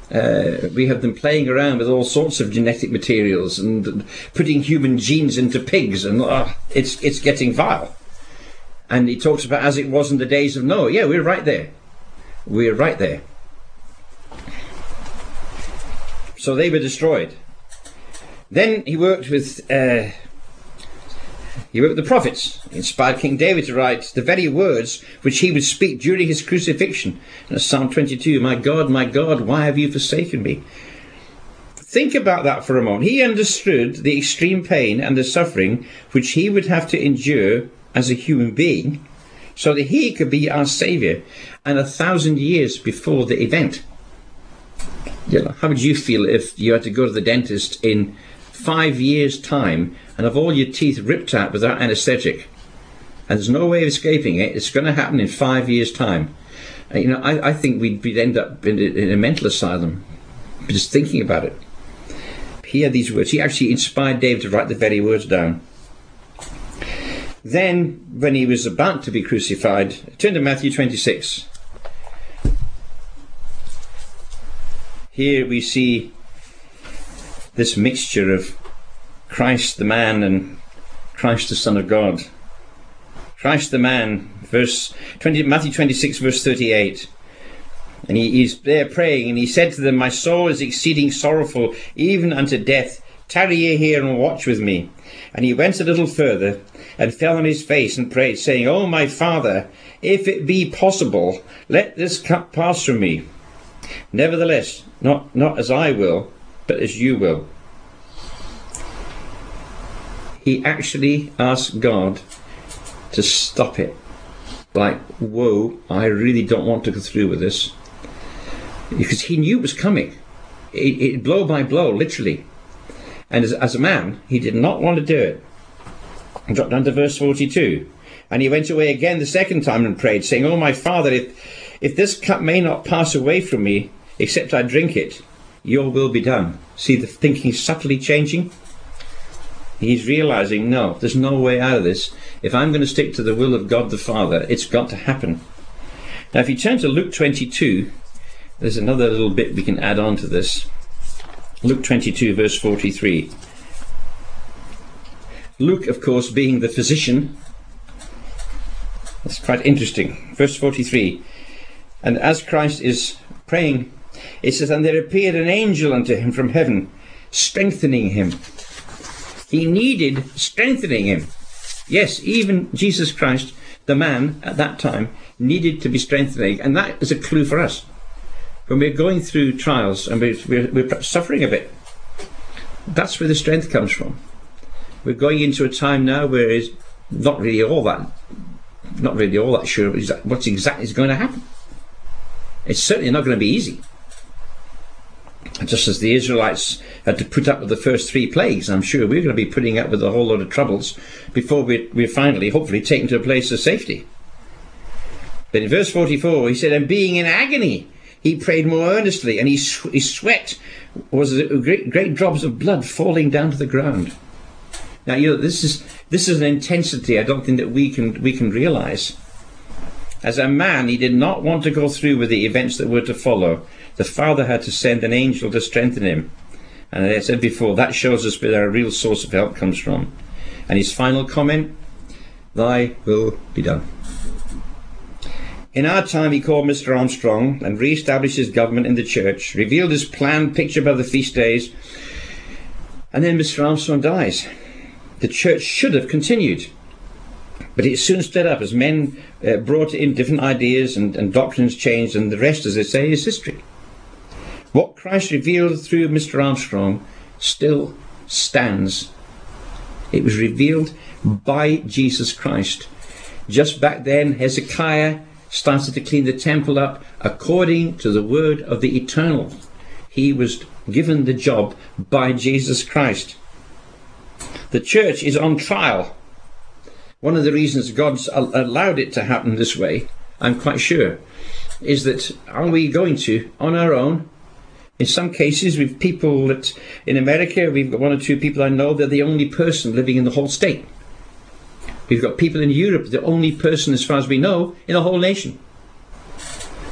We have them playing around with all sorts of genetic materials and putting human genes into pigs, and it's getting vile. And he talks about as it was in the days of Noah. Yeah, we're right there. We're right there. So they were destroyed. Then he worked with the prophets. He inspired King David to write the very words which he would speak during his crucifixion. And Psalm 22, my God, why have you forsaken me? Think about that for a moment. He understood the extreme pain and the suffering which he would have to endure as a human being so that he could be our Saviour, and 1,000 years before the event. How would you feel if you had to go to the dentist in 5 years' time and have all your teeth ripped out without anaesthetic, and there's no way of escaping it? It's going to happen in 5 years' time. I think we'd end up in a mental asylum just thinking about it. He had these words. He actually inspired David to write the very words down. Then, when he was about to be crucified, turn to Matthew 26. Here we see this mixture of Christ the man and Christ the Son of God. Christ the man, Matthew 26, verse 38. And he's there praying, and he said to them, my soul is exceeding sorrowful, even unto death. Tarry ye here and watch with me. And he went a little further, and fell on his face and prayed, saying, O my Father, if it be possible, let this cup pass from me. Nevertheless, not as I will, but as you will. He actually asked God to stop it. Like, whoa, I really don't want to go through with this. Because he knew it was coming. It blow by blow, literally. And as a man, he did not want to do it. Drop down to verse 42. And he went away again the second time and prayed, saying, O my Father, if this cup may not pass away from me, except I drink it, your will be done. See the thinking subtly changing? He's realizing, no, there's no way out of this. If I'm going to stick to the will of God the Father, it's got to happen. Now, if you turn to Luke 22, there's another little bit we can add on to this. Luke 22, verse 43. Luke, of course, being the physician. That's quite interesting. Verse 43. And as Christ is praying, it says, and there appeared an angel unto him from heaven, strengthening him. He needed strengthening him. Yes, even Jesus Christ, the man at that time, needed to be strengthening. And that is a clue for us. When we're going through trials and we're suffering a bit, that's where the strength comes from. We're going into a time now where it's not really all that sure what exactly is going to happen. It's certainly not going to be easy. Just as the Israelites had to put up with the first 3 plagues, I'm sure we're going to be putting up with a whole lot of troubles before we're finally, hopefully, taken to a place of safety. But in verse 44, he said, and being in agony, he prayed more earnestly, and his sweat was great drops of blood falling down to the ground. Now, this is an intensity I don't think that we can realize. As a man, he did not want to go through with the events that were to follow. The Father had to send an angel to strengthen him. And as I said before, that shows us where our real source of help comes from. And his final comment, thy will be done. In our time, he called Mr. Armstrong and re-established his government in the church, revealed his plan pictured by the feast days, and then Mr. Armstrong dies. The church should have continued, but it soon split up as men brought in different ideas and doctrines changed, and the rest, as they say, is history. What Christ revealed through Mr. Armstrong still stands. It was revealed by Jesus Christ. Just back then, Hezekiah started to clean the temple up according to the word of the Eternal. He was given the job by Jesus Christ. The church is on trial. One of the reasons God's allowed it to happen this way, I'm quite sure, is that are we going to, on our own? In some cases, with people that in America, we've got 1 or 2 people I know, they're the only person living in the whole state. We've got people in Europe, the only person, as far as we know, in the whole nation.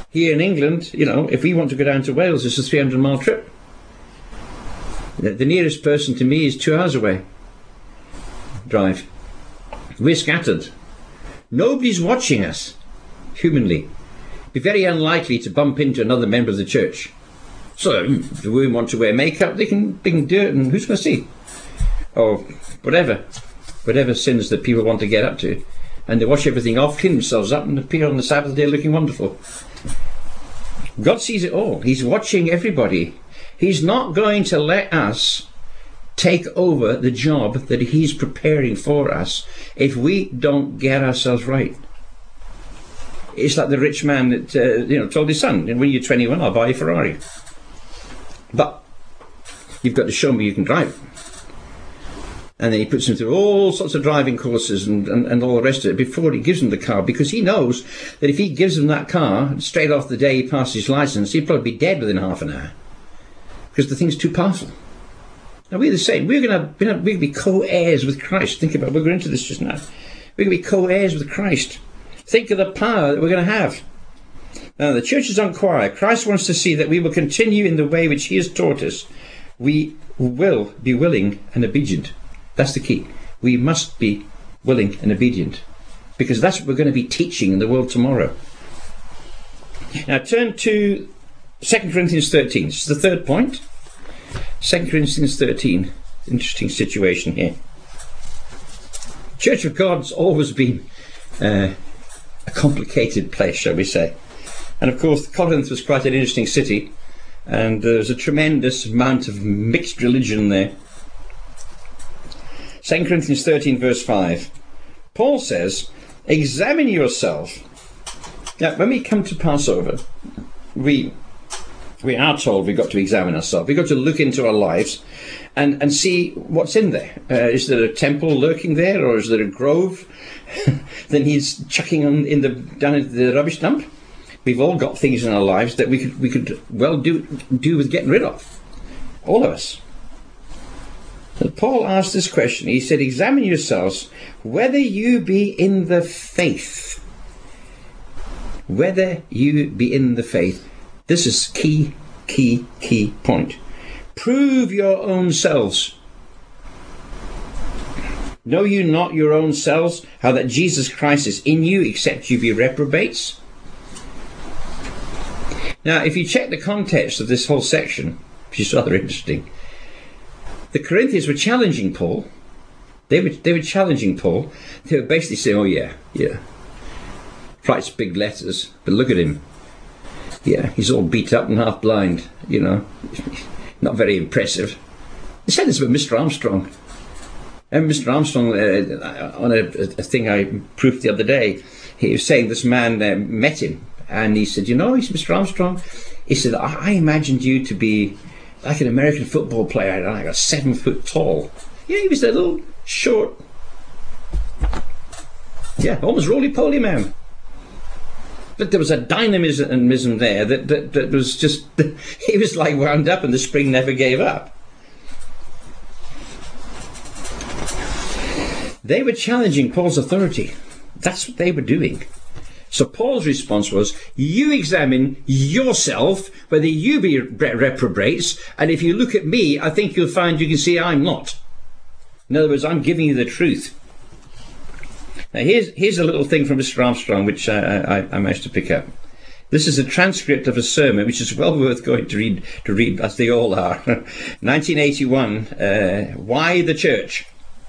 Here in England, if we want to go down to Wales, it's a 300-mile trip. The nearest person to me is 2 hours away. Drive. We're scattered. Nobody's watching us, humanly. Be very unlikely to bump into another member of the church. So, if the women want to wear makeup, they can do it, and who's going to see? Or whatever sins that people want to get up to. And they wash everything off, clean themselves up, and appear on the Sabbath day looking wonderful. God sees it all. He's watching everybody. He's not going to let us take over the job that he's preparing for us if we don't get ourselves right. It's like the rich man that told his son, when you're 21, I'll buy you a Ferrari. But you've got to show me you can drive. And then he puts him through all sorts of driving courses and all the rest of it before he gives him the car, because he knows that if he gives him that car straight off the day he passes his license, he'll probably be dead within half an hour, because the thing's too powerful. Now we're the same. We're going to be co-heirs with Christ. Think about it. We'll go into this just now. We're going to be co-heirs with Christ. Think of the power that we're going to have. Now the church is on choir. Christ wants to see that we will continue in the way which he has taught us. We will be willing and obedient. That's the key. We must be willing and obedient, because that's what we're going to be teaching in the world tomorrow. Now turn to 2 Corinthians 13. This is the third point. 2 Corinthians 13. Interesting situation here. Church of God's always been a complicated place, shall we say. And of course, Corinth was quite an interesting city, and there's a tremendous amount of mixed religion there. 2 Corinthians 13 verse 5. Paul says, examine yourself. Now, when we come to Passover, we are told we've got to examine ourselves. We've got to look into our lives and see what's in there. Is there a temple lurking there, or is there a grove that he's chucking down into the rubbish dump? We've all got things in our lives that we could well do with getting rid of. All of us. And Paul asked this question. He said, examine yourselves whether you be in the faith. Whether you be in the faith. This is key point. Prove your own selves. Know you not your own selves, how that Jesus Christ is in you, except you be reprobates? Now, if you check the context of this whole section, which is rather interesting, the Corinthians were challenging Paul. They were challenging Paul. They were basically saying, oh yeah. Writes big letters, but look at him. Yeah, he's all beat up and half blind, Not very impressive. They said this about Mr. Armstrong. And Mr. Armstrong, on a thing I proofed the other day, he was saying this man met him, and he said, he's Mr. Armstrong. He said, I imagined you to be like an American football player, like a 7 foot tall. He was a little short, almost roly-poly man. But there was a dynamism there that was just, he was like wound up and the spring never gave up. They were challenging Paul's authority. That's what they were doing. So Paul's response was, you examine yourself, whether you be reprobates, and if you look at me, I think you'll find you can see I'm not. In other words, I'm giving you the truth. Now here's a little thing from Mr. Armstrong which I managed to pick up. This is a transcript of a sermon which is well worth going to read as they all are. 1981, Why the Church?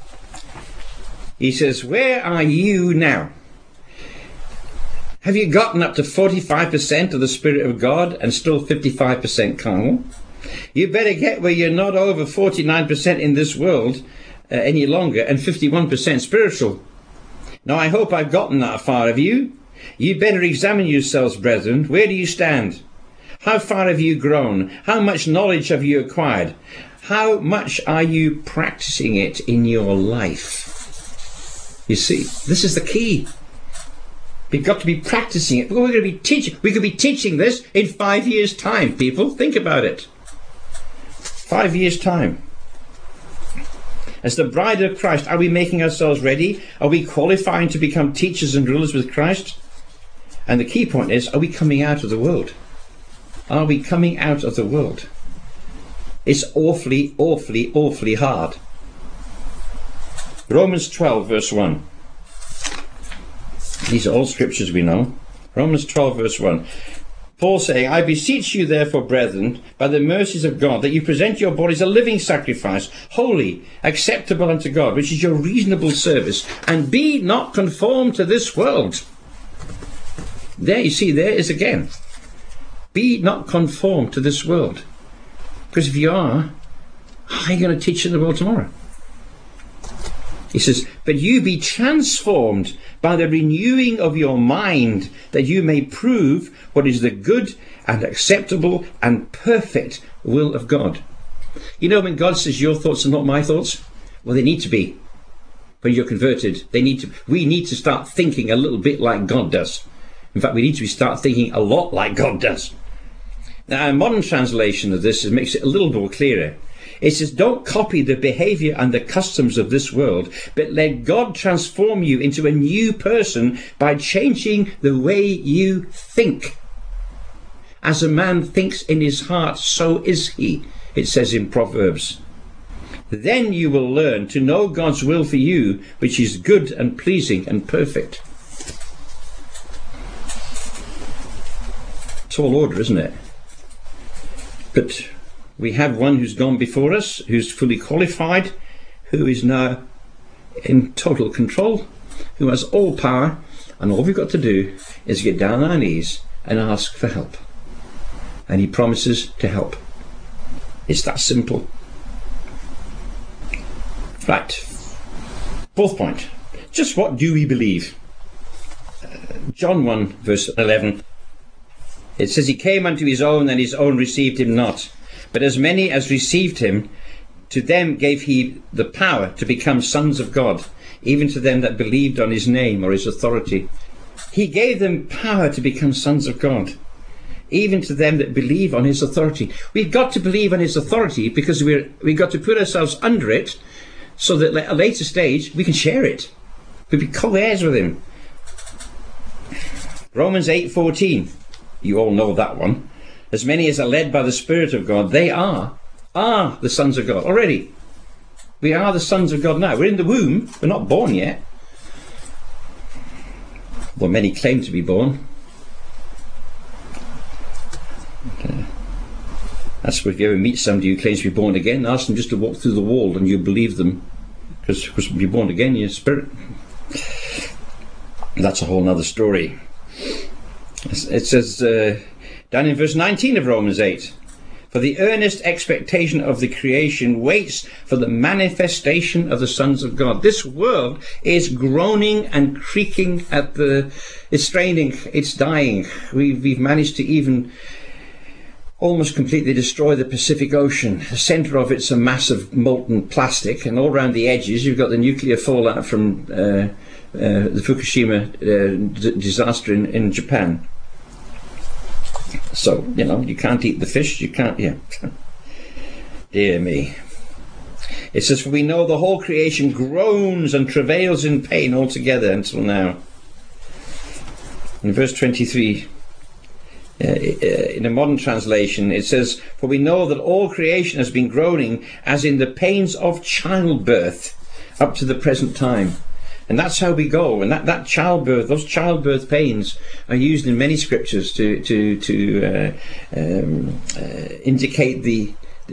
He says, where are you now? Have you gotten up to 45% of the Spirit of God and still 55% carnal? You better get where you're not over 49% in this world any longer and 51% spiritual. Now I hope I've gotten that far. Have you? You better examine yourselves, brethren. Where do you stand? How far have you grown? How much knowledge have you acquired? How much are you practicing it in your life? You see, this is the key. We've got to be practicing it. We're going to be teaching. We could be teaching this in 5 years' time, people. Think about it. 5 years' time. As the bride of Christ, are we making ourselves ready? Are we qualifying to become teachers and rulers with Christ? And the key point is, are we coming out of the world? Are we coming out of the world? It's awfully, awfully, awfully hard. Romans 12, verse 1. These are all scriptures we know. Romans 12, verse 1. Paul saying, I beseech you therefore, brethren, by the mercies of God, that you present your bodies a living sacrifice, holy, acceptable unto God, which is your reasonable service, and be not conformed to this world. There you see, there is again. Be not conformed to this world. Because if you are, how are you going to teach in the world tomorrow? He says, but you be transformed by the renewing of your mind, that you may prove what is the good and acceptable and perfect will of God. You know, when God says your thoughts are not my thoughts, well, they need to be. When you're converted, we need to start thinking a little bit like God does. In fact, we need to start thinking a lot like God does. Now, a modern translation of this makes it a little more clearer. It says, don't copy the behavior and the customs of this world, but let God transform you into a new person by changing the way you think. As a man thinks in his heart, so is he, it says in Proverbs. Then you will learn to know God's will for you, which is good and pleasing and perfect. Tall order, isn't it? But we have one who's gone before us, who's fully qualified, who is now in total control, who has all power, and all we've got to do is get down on our knees and ask for help. And he promises to help. It's that simple. Right. Fourth point. Just what do we believe? John 1, verse 11. It says, he came unto his own, and his own received him not. But as many as received him, to them gave he the power to become sons of God, even to them that believed on his name or his authority. He gave them power to become sons of God, even to them that believe on his authority. We've got to believe on his authority because we've got to put ourselves under it, so that at a later stage we can share it. We'll be co-heirs with him. Romans 8:14. You all know that one. As many as are led by the Spirit of God, they are the sons of God already. We are the sons of God now. We're in the womb. We're not born yet. Well, many claim to be born. That's what if you ever meet somebody who claims to be born again, ask them just to walk through the wall and you believe them. Because when you're born again, you're spirit. That's a whole other story. It says down in verse 19 of Romans 8, for the earnest expectation of the creation waits for the manifestation of the sons of God. This world is groaning and creaking it's straining, it's dying. We've managed to even almost completely destroy the Pacific Ocean. The centre of it's a massive molten plastic, and all around the edges you've got the nuclear fallout from the Fukushima disaster in Japan. So, you can't eat the fish, you can't, Dear me. It says, for we know the whole creation groans and travails in pain altogether until now. In verse 23, in a modern translation, it says, for we know that all creation has been groaning as in the pains of childbirth up to the present time. And that's how we go. And that childbirth, those childbirth pains are used in many scriptures to indicate the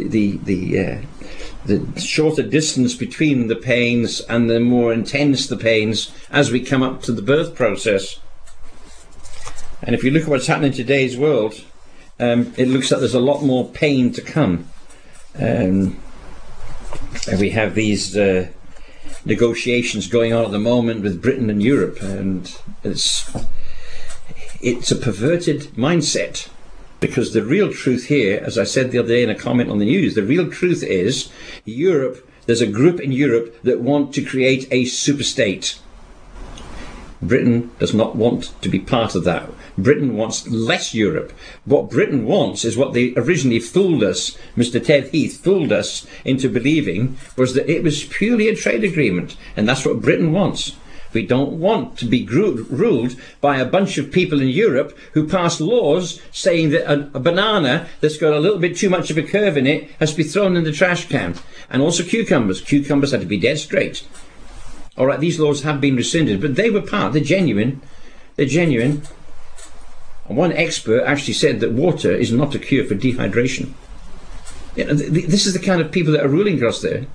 shorter distance between the pains and the more intense the pains as we come up to the birth process. And if you look at what's happening in today's world, it looks like there's a lot more pain to come. And we have these negotiations going on at the moment with Britain and Europe, and it's a perverted mindset, because the real truth here, as I said the other day in a comment on the news, the real truth is there's a group in Europe that want to create a superstate. Britain does not want to be part of that. Britain wants less Europe. What Britain wants is what they originally fooled us, Mr. Ted Heath fooled us into believing, was that it was purely a trade agreement, and that's what Britain wants. We don't want to be ruled by a bunch of people in Europe who pass laws saying that a banana that's got a little bit too much of a curve in it has to be thrown in the trash can. And also cucumbers. Cucumbers had to be dead straight. All right, these laws have been rescinded, but they were they're genuine. They're genuine. And one expert actually said that water is not a cure for dehydration. You know, this is the kind of people that are ruling across there.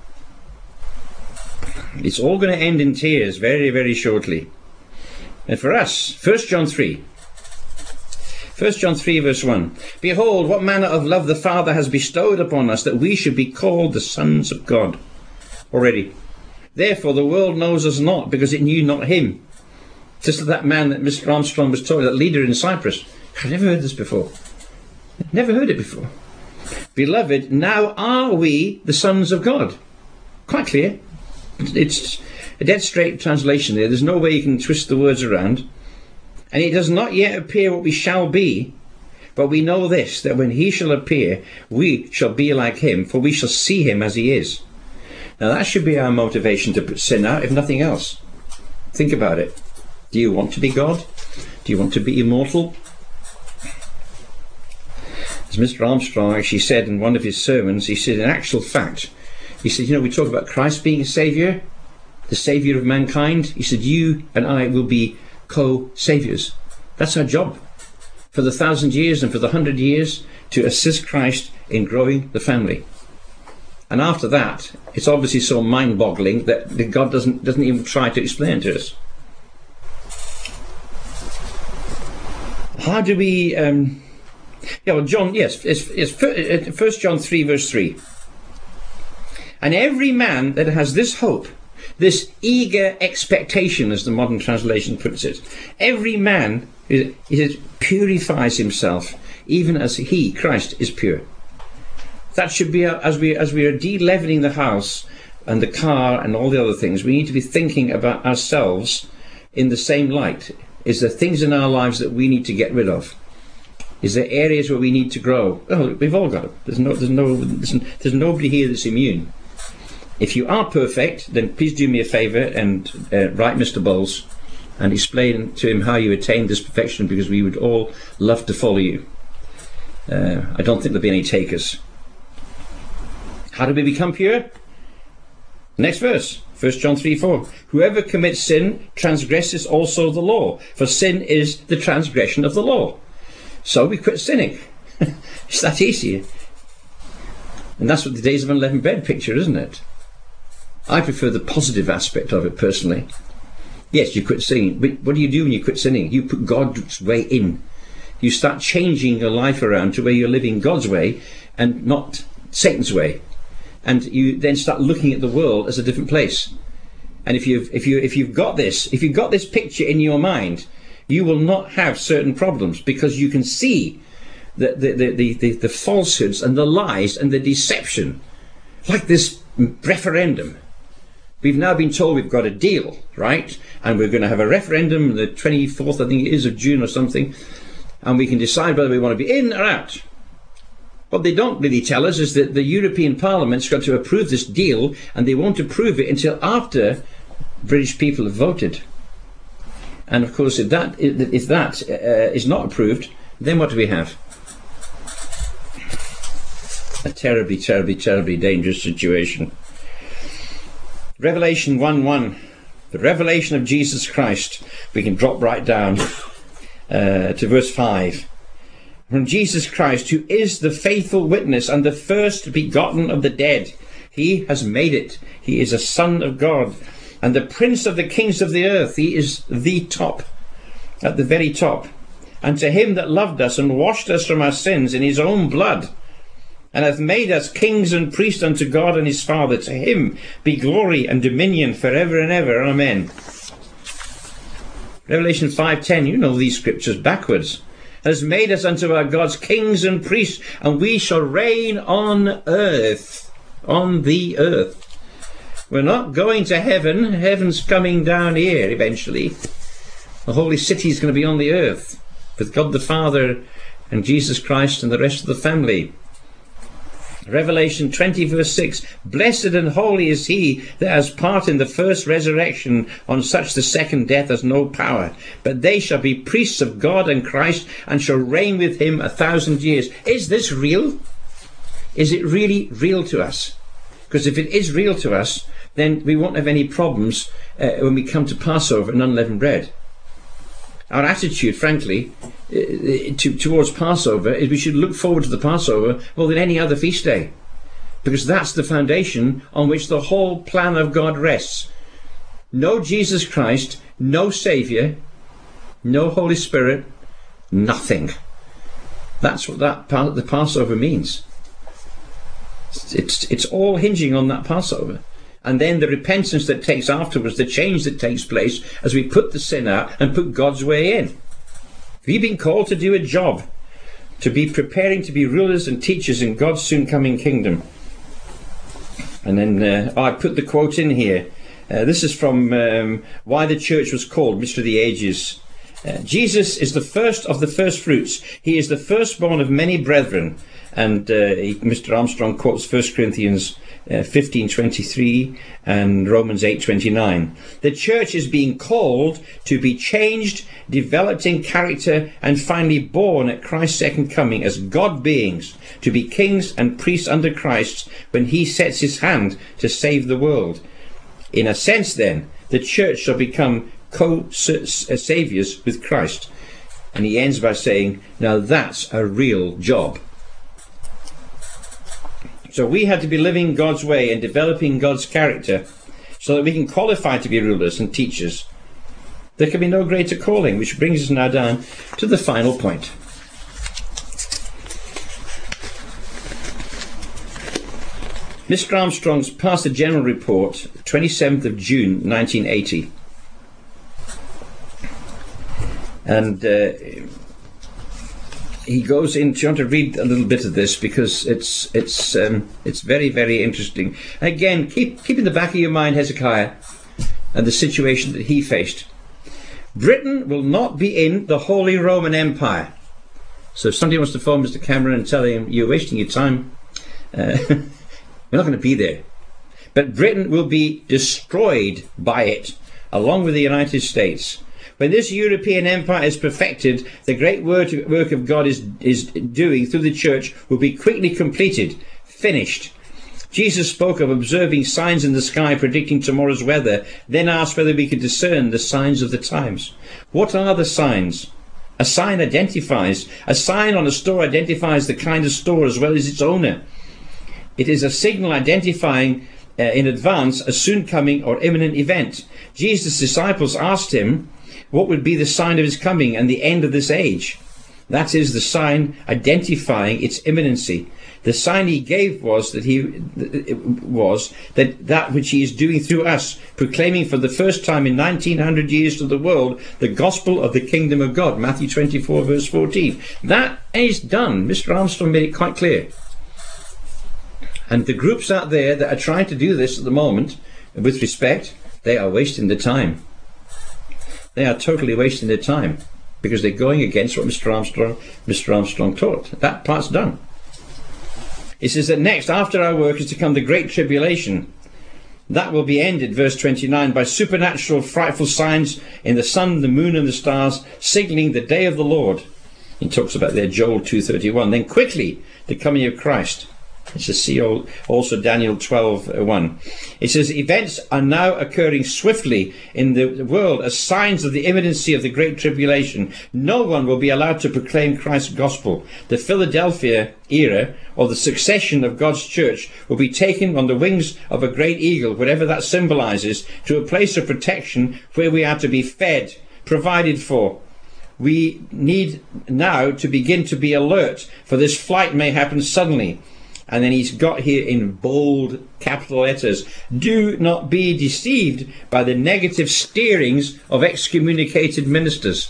It's all going to end in tears very, very shortly. And for us, 1 John 3. 1 John 3 verse 1. Behold, what manner of love the Father has bestowed upon us, that we should be called the sons of God. Already. Therefore the world knows us not, because it knew not him. Just like that man that Mr. Armstrong was talking, that leader in Cyprus. I've never heard this before. Never heard it before. Beloved, now are we the sons of God. Quite clear. It's a dead straight translation there. There's no way you can twist the words around. And it does not yet appear what we shall be, but we know this, that when he shall appear, we shall be like him, for we shall see him as he is. Now that should be our motivation to put sin out, if nothing else. Think about it. Do you want to be God? Do you want to be immortal? As Mr. Armstrong actually said in one of his sermons, he said, in actual fact, he said, we talk about Christ being a saviour, the saviour of mankind. He said, you and I will be co-saviours. That's our job for the 1,000 years and for the 100 years, to assist Christ in growing the family. And after that, it's obviously so mind-boggling that God doesn't even try to explain it to us. How do we... John, yes, it's 1 John 3 verse 3. And every man that has this hope, this eager expectation, as the modern translation puts it, every man purifies himself, even as he, Christ, is pure. That should be, as we are de-leveling the house and the car and all the other things, we need to be thinking about ourselves in the same light. Is there things in our lives that we need to get rid of? Is there areas where we need to grow? Oh, we've all got it. There's nobody here that's immune. If you are perfect, then please do me a favour and write Mr. Bowles and explain to him how you attained this perfection, because we would all love to follow you. I don't think there'll be any takers. How do we become pure? Next verse, 1 John 3:4. Whoever commits sin transgresses also the law, for sin is the transgression of the law. So we quit sinning. It's that easy. And that's what the days of unleavened bread picture, isn't it? I prefer the positive aspect of it personally. Yes, you quit sinning, but what do you do when you quit sinning? You put God's way in. You start changing your life around to where you're living God's way and not Satan's way. And you then start looking at the world as a different place. And if you've got this picture in your mind, you will not have certain problems, because you can see the falsehoods and the lies and the deception. Like this referendum. We've now been told we've got a deal, right? And we're going to have a referendum on the 24th, I think it is, of June or something. And we can decide whether we want to be in or out. What they don't really tell us is that the European Parliament's got to approve this deal, and they won't approve it until after British people have voted. And of course, if that is not approved, then what do we have? A terribly, terribly, terribly dangerous situation. Revelation 1:1, the revelation of Jesus Christ. We can drop right down to verse 5. From Jesus Christ, who is the faithful witness and the first begotten of the dead. He has made it. He is a Son of God and the Prince of the kings of the earth. He is the top, at the very top. And to him that loved us and washed us from our sins in his own blood, and hath made us kings and priests unto God and his Father, to him be glory and dominion forever and ever. Amen. Revelation 5:10, you know these scriptures backwards. Has made us unto our God's kings and priests, and we shall reign on earth, on the earth. We're not going to heaven. Heaven's coming down here eventually. The holy city is going to be on the earth with God the Father and Jesus Christ and the rest of the family. Revelation 20 verse 6, blessed and holy is he that has part in the first resurrection. On such the second death has no power, but they shall be priests of God and Christ, and shall reign with him 1,000 years. Is this real? Is it really real to us? Because if it is real to us, then we won't have any problems when we come to Passover and unleavened bread. Our attitude, frankly, towards Passover is we should look forward to the Passover more than any other feast day, because that's the foundation on which the whole plan of God rests. No Jesus Christ, no Saviour, no Holy Spirit, nothing. That's what the Passover means. It's all hinging on that Passover. And then the repentance that takes afterwards, the change that takes place as we put the sin out and put God's way in. We've been called to do a job, to be preparing to be rulers and teachers in God's soon coming kingdom. And then I put the quote in here. This is from Why the Church Was Called, Mystery of the Ages. Jesus is the first of the first fruits. He is the firstborn of many brethren. And Mr. Armstrong quotes 1 Corinthians 15:23 and Romans 8:29. The church is being called to be changed, developed in character, and finally born at Christ's second coming as God beings, to be kings and priests under Christ when he sets his hand to save the world. In a sense, then, the church shall become co-saviors with Christ. And he ends by saying, now that's a real job. So we have to be living God's way and developing God's character so that we can qualify to be rulers and teachers. There can be no greater calling, which brings us now down to the final point. Mr. Armstrong's Pastor General Report, 27th of June 1980. And he goes into, I want to read a little bit of this because it's very, very interesting. Again, keep in the back of your mind Hezekiah and the situation that he faced. Britain will not be in the Holy Roman Empire. So if somebody wants to phone Mr. Cameron and tell him you're wasting your time, we're not going to be there. But Britain will be destroyed by it, along with the United States. When this European empire is perfected, the great work of God is doing through the church will be quickly completed, finished. Jesus spoke of observing signs in the sky predicting tomorrow's weather, then asked whether we could discern the signs of the times. What are the signs? A sign identifies. A sign on a store identifies the kind of store as well as its owner. It is a signal identifying in advance a soon coming or imminent event. Jesus' disciples asked him what would be the sign of his coming and the end of this age. That is the sign identifying its imminency. The sign he gave was that that which he is doing through us, proclaiming for the first time in 1900 years to the world the gospel of the kingdom of God. Matthew 24 verse 14. That is done. Mr. Armstrong made it quite clear. And the groups out there that are trying to do this at the moment, with respect, they are wasting their time. They are totally wasting their time because they're going against what Mr. Armstrong taught. That part's done. It says that next, after our work, is to come the great tribulation. That will be ended, verse 29, by supernatural frightful signs in the sun, the moon and the stars, signaling the day of the Lord. He talks about there Joel 2:31. Then quickly the coming of Christ. It's a see also Daniel 12:1. It says events are now occurring swiftly in the world as signs of the imminency of the Great Tribulation. No one will be allowed to proclaim Christ's gospel. The Philadelphia era, or the succession of God's church, will be taken on the wings of a great eagle, whatever that symbolizes, to a place of protection where we are to be fed, provided for. We need now to begin to be alert, for this flight may happen suddenly. And then he's got here in bold capital letters, do not be deceived by the negative steerings of excommunicated ministers.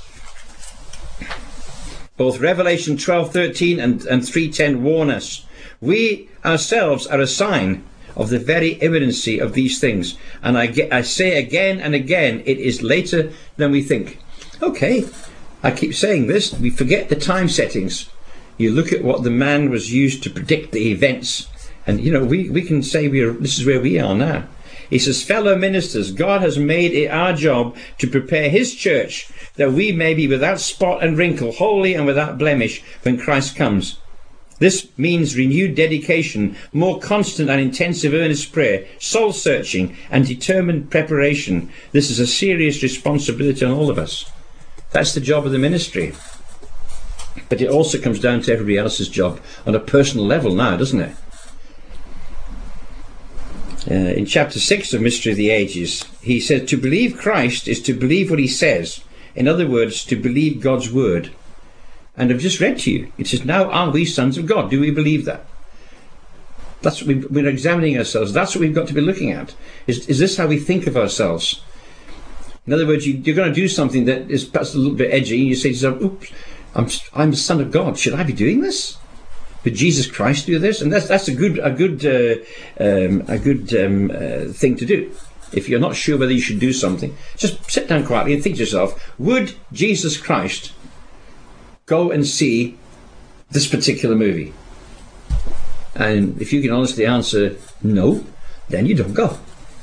Both Revelation 12:13 and 3:10 warn us. We ourselves are a sign of the very imminency of these things. And I say again and again, it is later than we think. Okay, I keep saying this, we forget the time settings. You look at what the man was used to predict the events And, we can say this is where we are now. He says, fellow ministers, God has made it our job to prepare his church that we may be without spot and wrinkle, holy and without blemish when Christ comes. This means renewed dedication, more constant and intensive earnest prayer, soul-searching and determined preparation. This is a serious responsibility on all of us. That's the job of the ministry. But it also comes down to everybody else's job on a personal level now, doesn't it? In chapter 6 of Mystery of the Ages, he said, to believe Christ is to believe what he says. In other words, to believe God's word. And I've just read to you, it says, now are we sons of God? Do we believe that? That's what we're examining ourselves. That's what we've got to be looking at. Is this how we think of ourselves? In other words, you're going to do something that is perhaps a little bit edgy, and you say to yourself, oops, I'm the son of God. Should I be doing this? Did Jesus Christ do this? And that's a good thing to do. If you're not sure whether you should do something, just sit down quietly and think to yourself, would Jesus Christ go and see this particular movie? And if you can honestly answer no, then you don't go,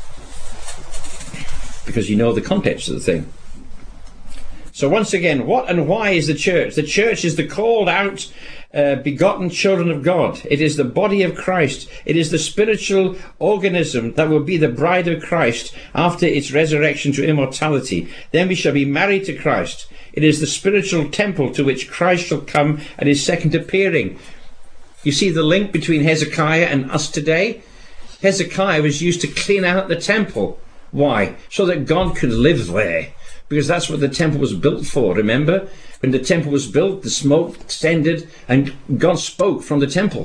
because you know the context of the thing. So once again, what and why is the church? The church is the called out, begotten children of God. It is the body of Christ. It is the spiritual organism that will be the bride of Christ after its resurrection to immortality. Then we shall be married to Christ. It is the spiritual temple to which Christ shall come at his second appearing. You see the link between Hezekiah and us today? Hezekiah was used to clean out the temple. Why? So that God could live there. Because that's what the temple was built for, remember? When the temple was built, the smoke extended and God spoke from the temple.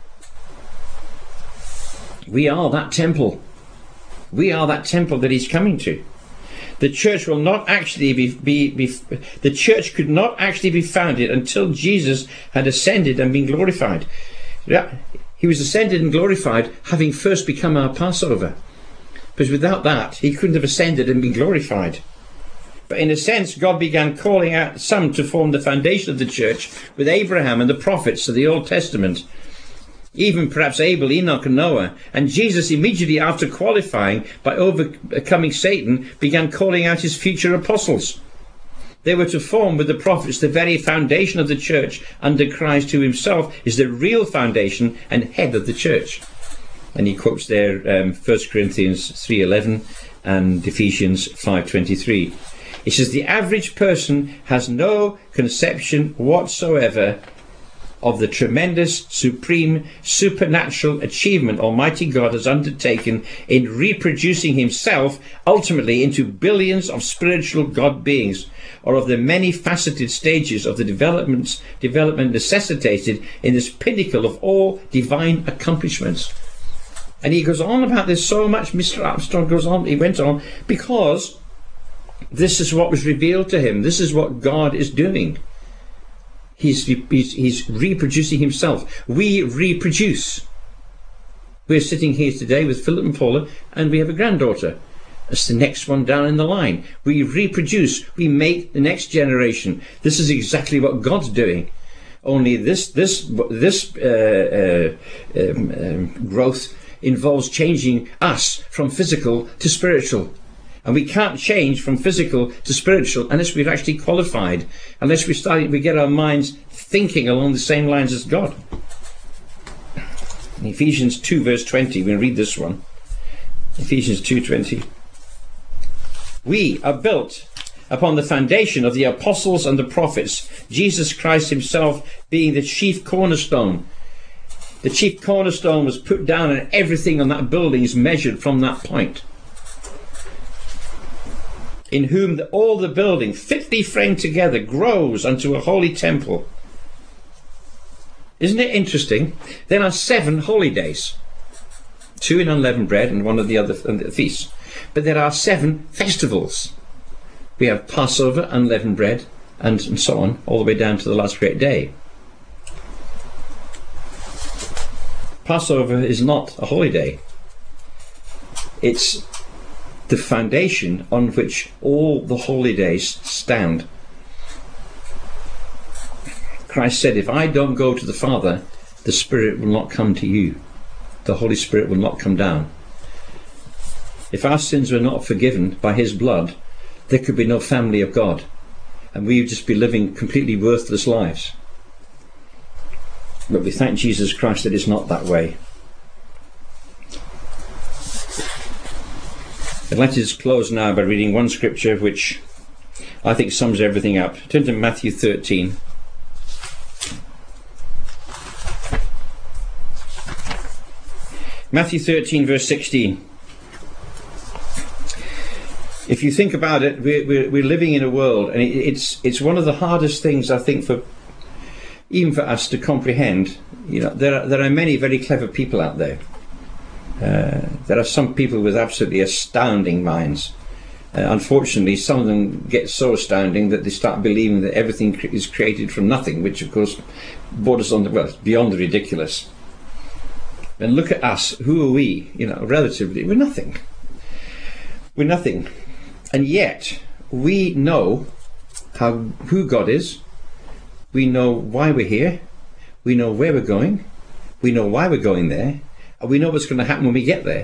We are that temple. We are that temple that he's coming to. The church will not actually the church could not actually be founded until Jesus had ascended and been glorified. Yeah, he was ascended and glorified, having first become our Passover. Because without that, he couldn't have ascended and been glorified. But in a sense, God began calling out some to form the foundation of the church with Abraham and the prophets of the Old Testament. Even perhaps Abel, Enoch and Noah. And Jesus, immediately after qualifying by overcoming Satan, began calling out his future apostles. They were to form with the prophets the very foundation of the church under Christ, who himself is the real foundation and head of the church. And he quotes there 1 Corinthians 3:11 and Ephesians 5:23. He says, the average person has no conception whatsoever of the tremendous, supreme, supernatural achievement Almighty God has undertaken in reproducing himself ultimately into billions of spiritual God beings, or of the many faceted stages of the development necessitated in this pinnacle of all divine accomplishments. And he goes on about this so much. Mr. Armstrong goes on, he went on, because this is what was revealed to him. This is what God is doing. He's reproducing himself. We reproduce. We're sitting here today with Philip and Paula, and we have a granddaughter. That's the next one down in the line. We reproduce. We make the next generation. This is exactly what God's doing. Only this growth involves changing us from physical to spiritual. And we can't change from physical to spiritual unless we've actually qualified, unless we get our minds thinking along the same lines as God. In Ephesians 2 verse 20, we'll read this one. Ephesians 2:20. We are built upon the foundation of the apostles and the prophets, Jesus Christ himself being the chief cornerstone. The chief cornerstone was put down, and everything on that building is measured from that point. In whom all the building, fitly framed together, grows unto a holy temple. Isn't it interesting? There are 7 holy days. 2 in unleavened bread and 1 of the other feasts. But there are 7 festivals. We have Passover, unleavened bread, and so on, all the way down to the last great day. Passover is not a holiday. It's the foundation on which all the holy days stand. Christ said, if I don't go to the Father, the Spirit will not come to you. the Holy Spirit will not come down. If our sins were not forgiven by his blood, there could be no family of God, and we would just be living completely worthless lives. But we thank Jesus Christ that it's not that way. I'd like to just close now by reading one scripture which I think sums everything up. Turn to Matthew 13. Matthew 13 verse 16. If you think about it, we're living in a world, and it's one of the hardest things, I think, even for us to comprehend. There are many very clever people out there. There are some people with absolutely astounding minds. Unfortunately, some of them get so astounding that they start believing that everything is created from nothing, which of course borders on beyond the ridiculous. And look at us. Who are we? Relatively, we're nothing. We're nothing. And yet, we know who God is. We know why we're here. We know where we're going. We know why we're going there. And we know what's going to happen when we get there.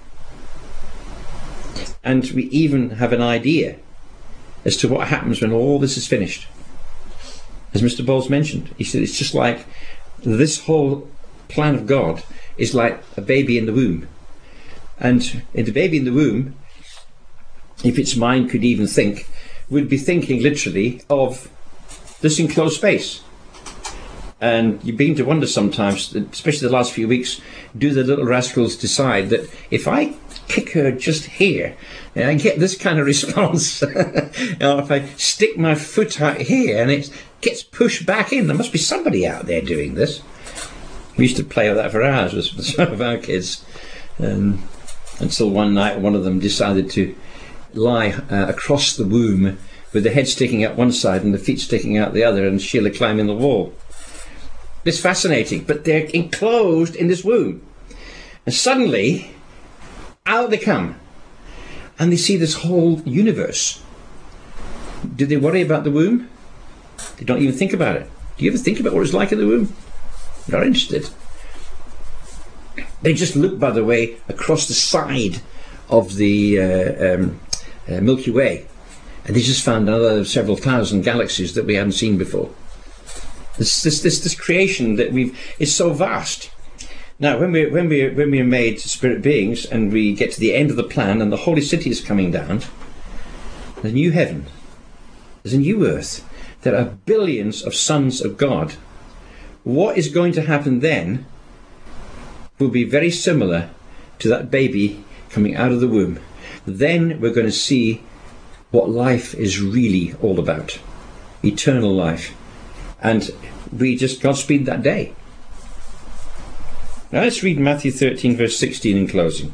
And we even have an idea as to what happens when all this is finished. As Mr. Bowles mentioned, he said it's just like this whole plan of God is like a baby in the womb. And in the baby in the womb, if its mind could even think, would be thinking literally of this enclosed space. And you begin to wonder sometimes, especially the last few weeks, do the little rascals decide that if I kick her just here, and I get this kind of response, or if I stick my foot out here and it gets pushed back in, there must be somebody out there doing this. We used to play with that for hours with some of our kids, until one night one of them decided to lie across the womb with the head sticking out one side and the feet sticking out the other, and Sheila climbing the wall. It's fascinating, but they're enclosed in this womb. And suddenly, out they come. And they see this whole universe. Do they worry about the womb? They don't even think about it. Do you ever think about what it's like in the womb? Not interested. They just look, by the way, across the side of the Milky Way, and they just found another several thousand galaxies that we hadn't seen before. This creation that is so vast. Now, when we're made spirit beings and we get to the end of the plan and the holy city is coming down, the new heaven, there's a new earth. There are billions of sons of God. What is going to happen then will be very similar to that baby coming out of the womb. Then we're going to see what life is really all about. Eternal life. And we just Godspeed that day. Now let's read Matthew 13 verse 16 in closing.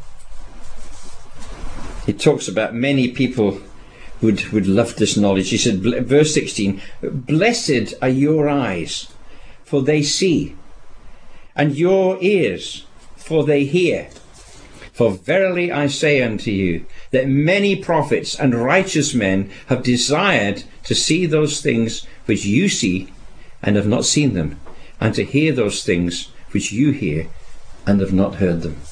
It talks about many people would love this knowledge. He said, verse 16, "Blessed are your eyes, for they see, and your ears, for they hear. For verily I say unto you, that many prophets and righteous men have desired to see those things which you see, and have not seen them, and to hear those things which you hear, and have not heard them."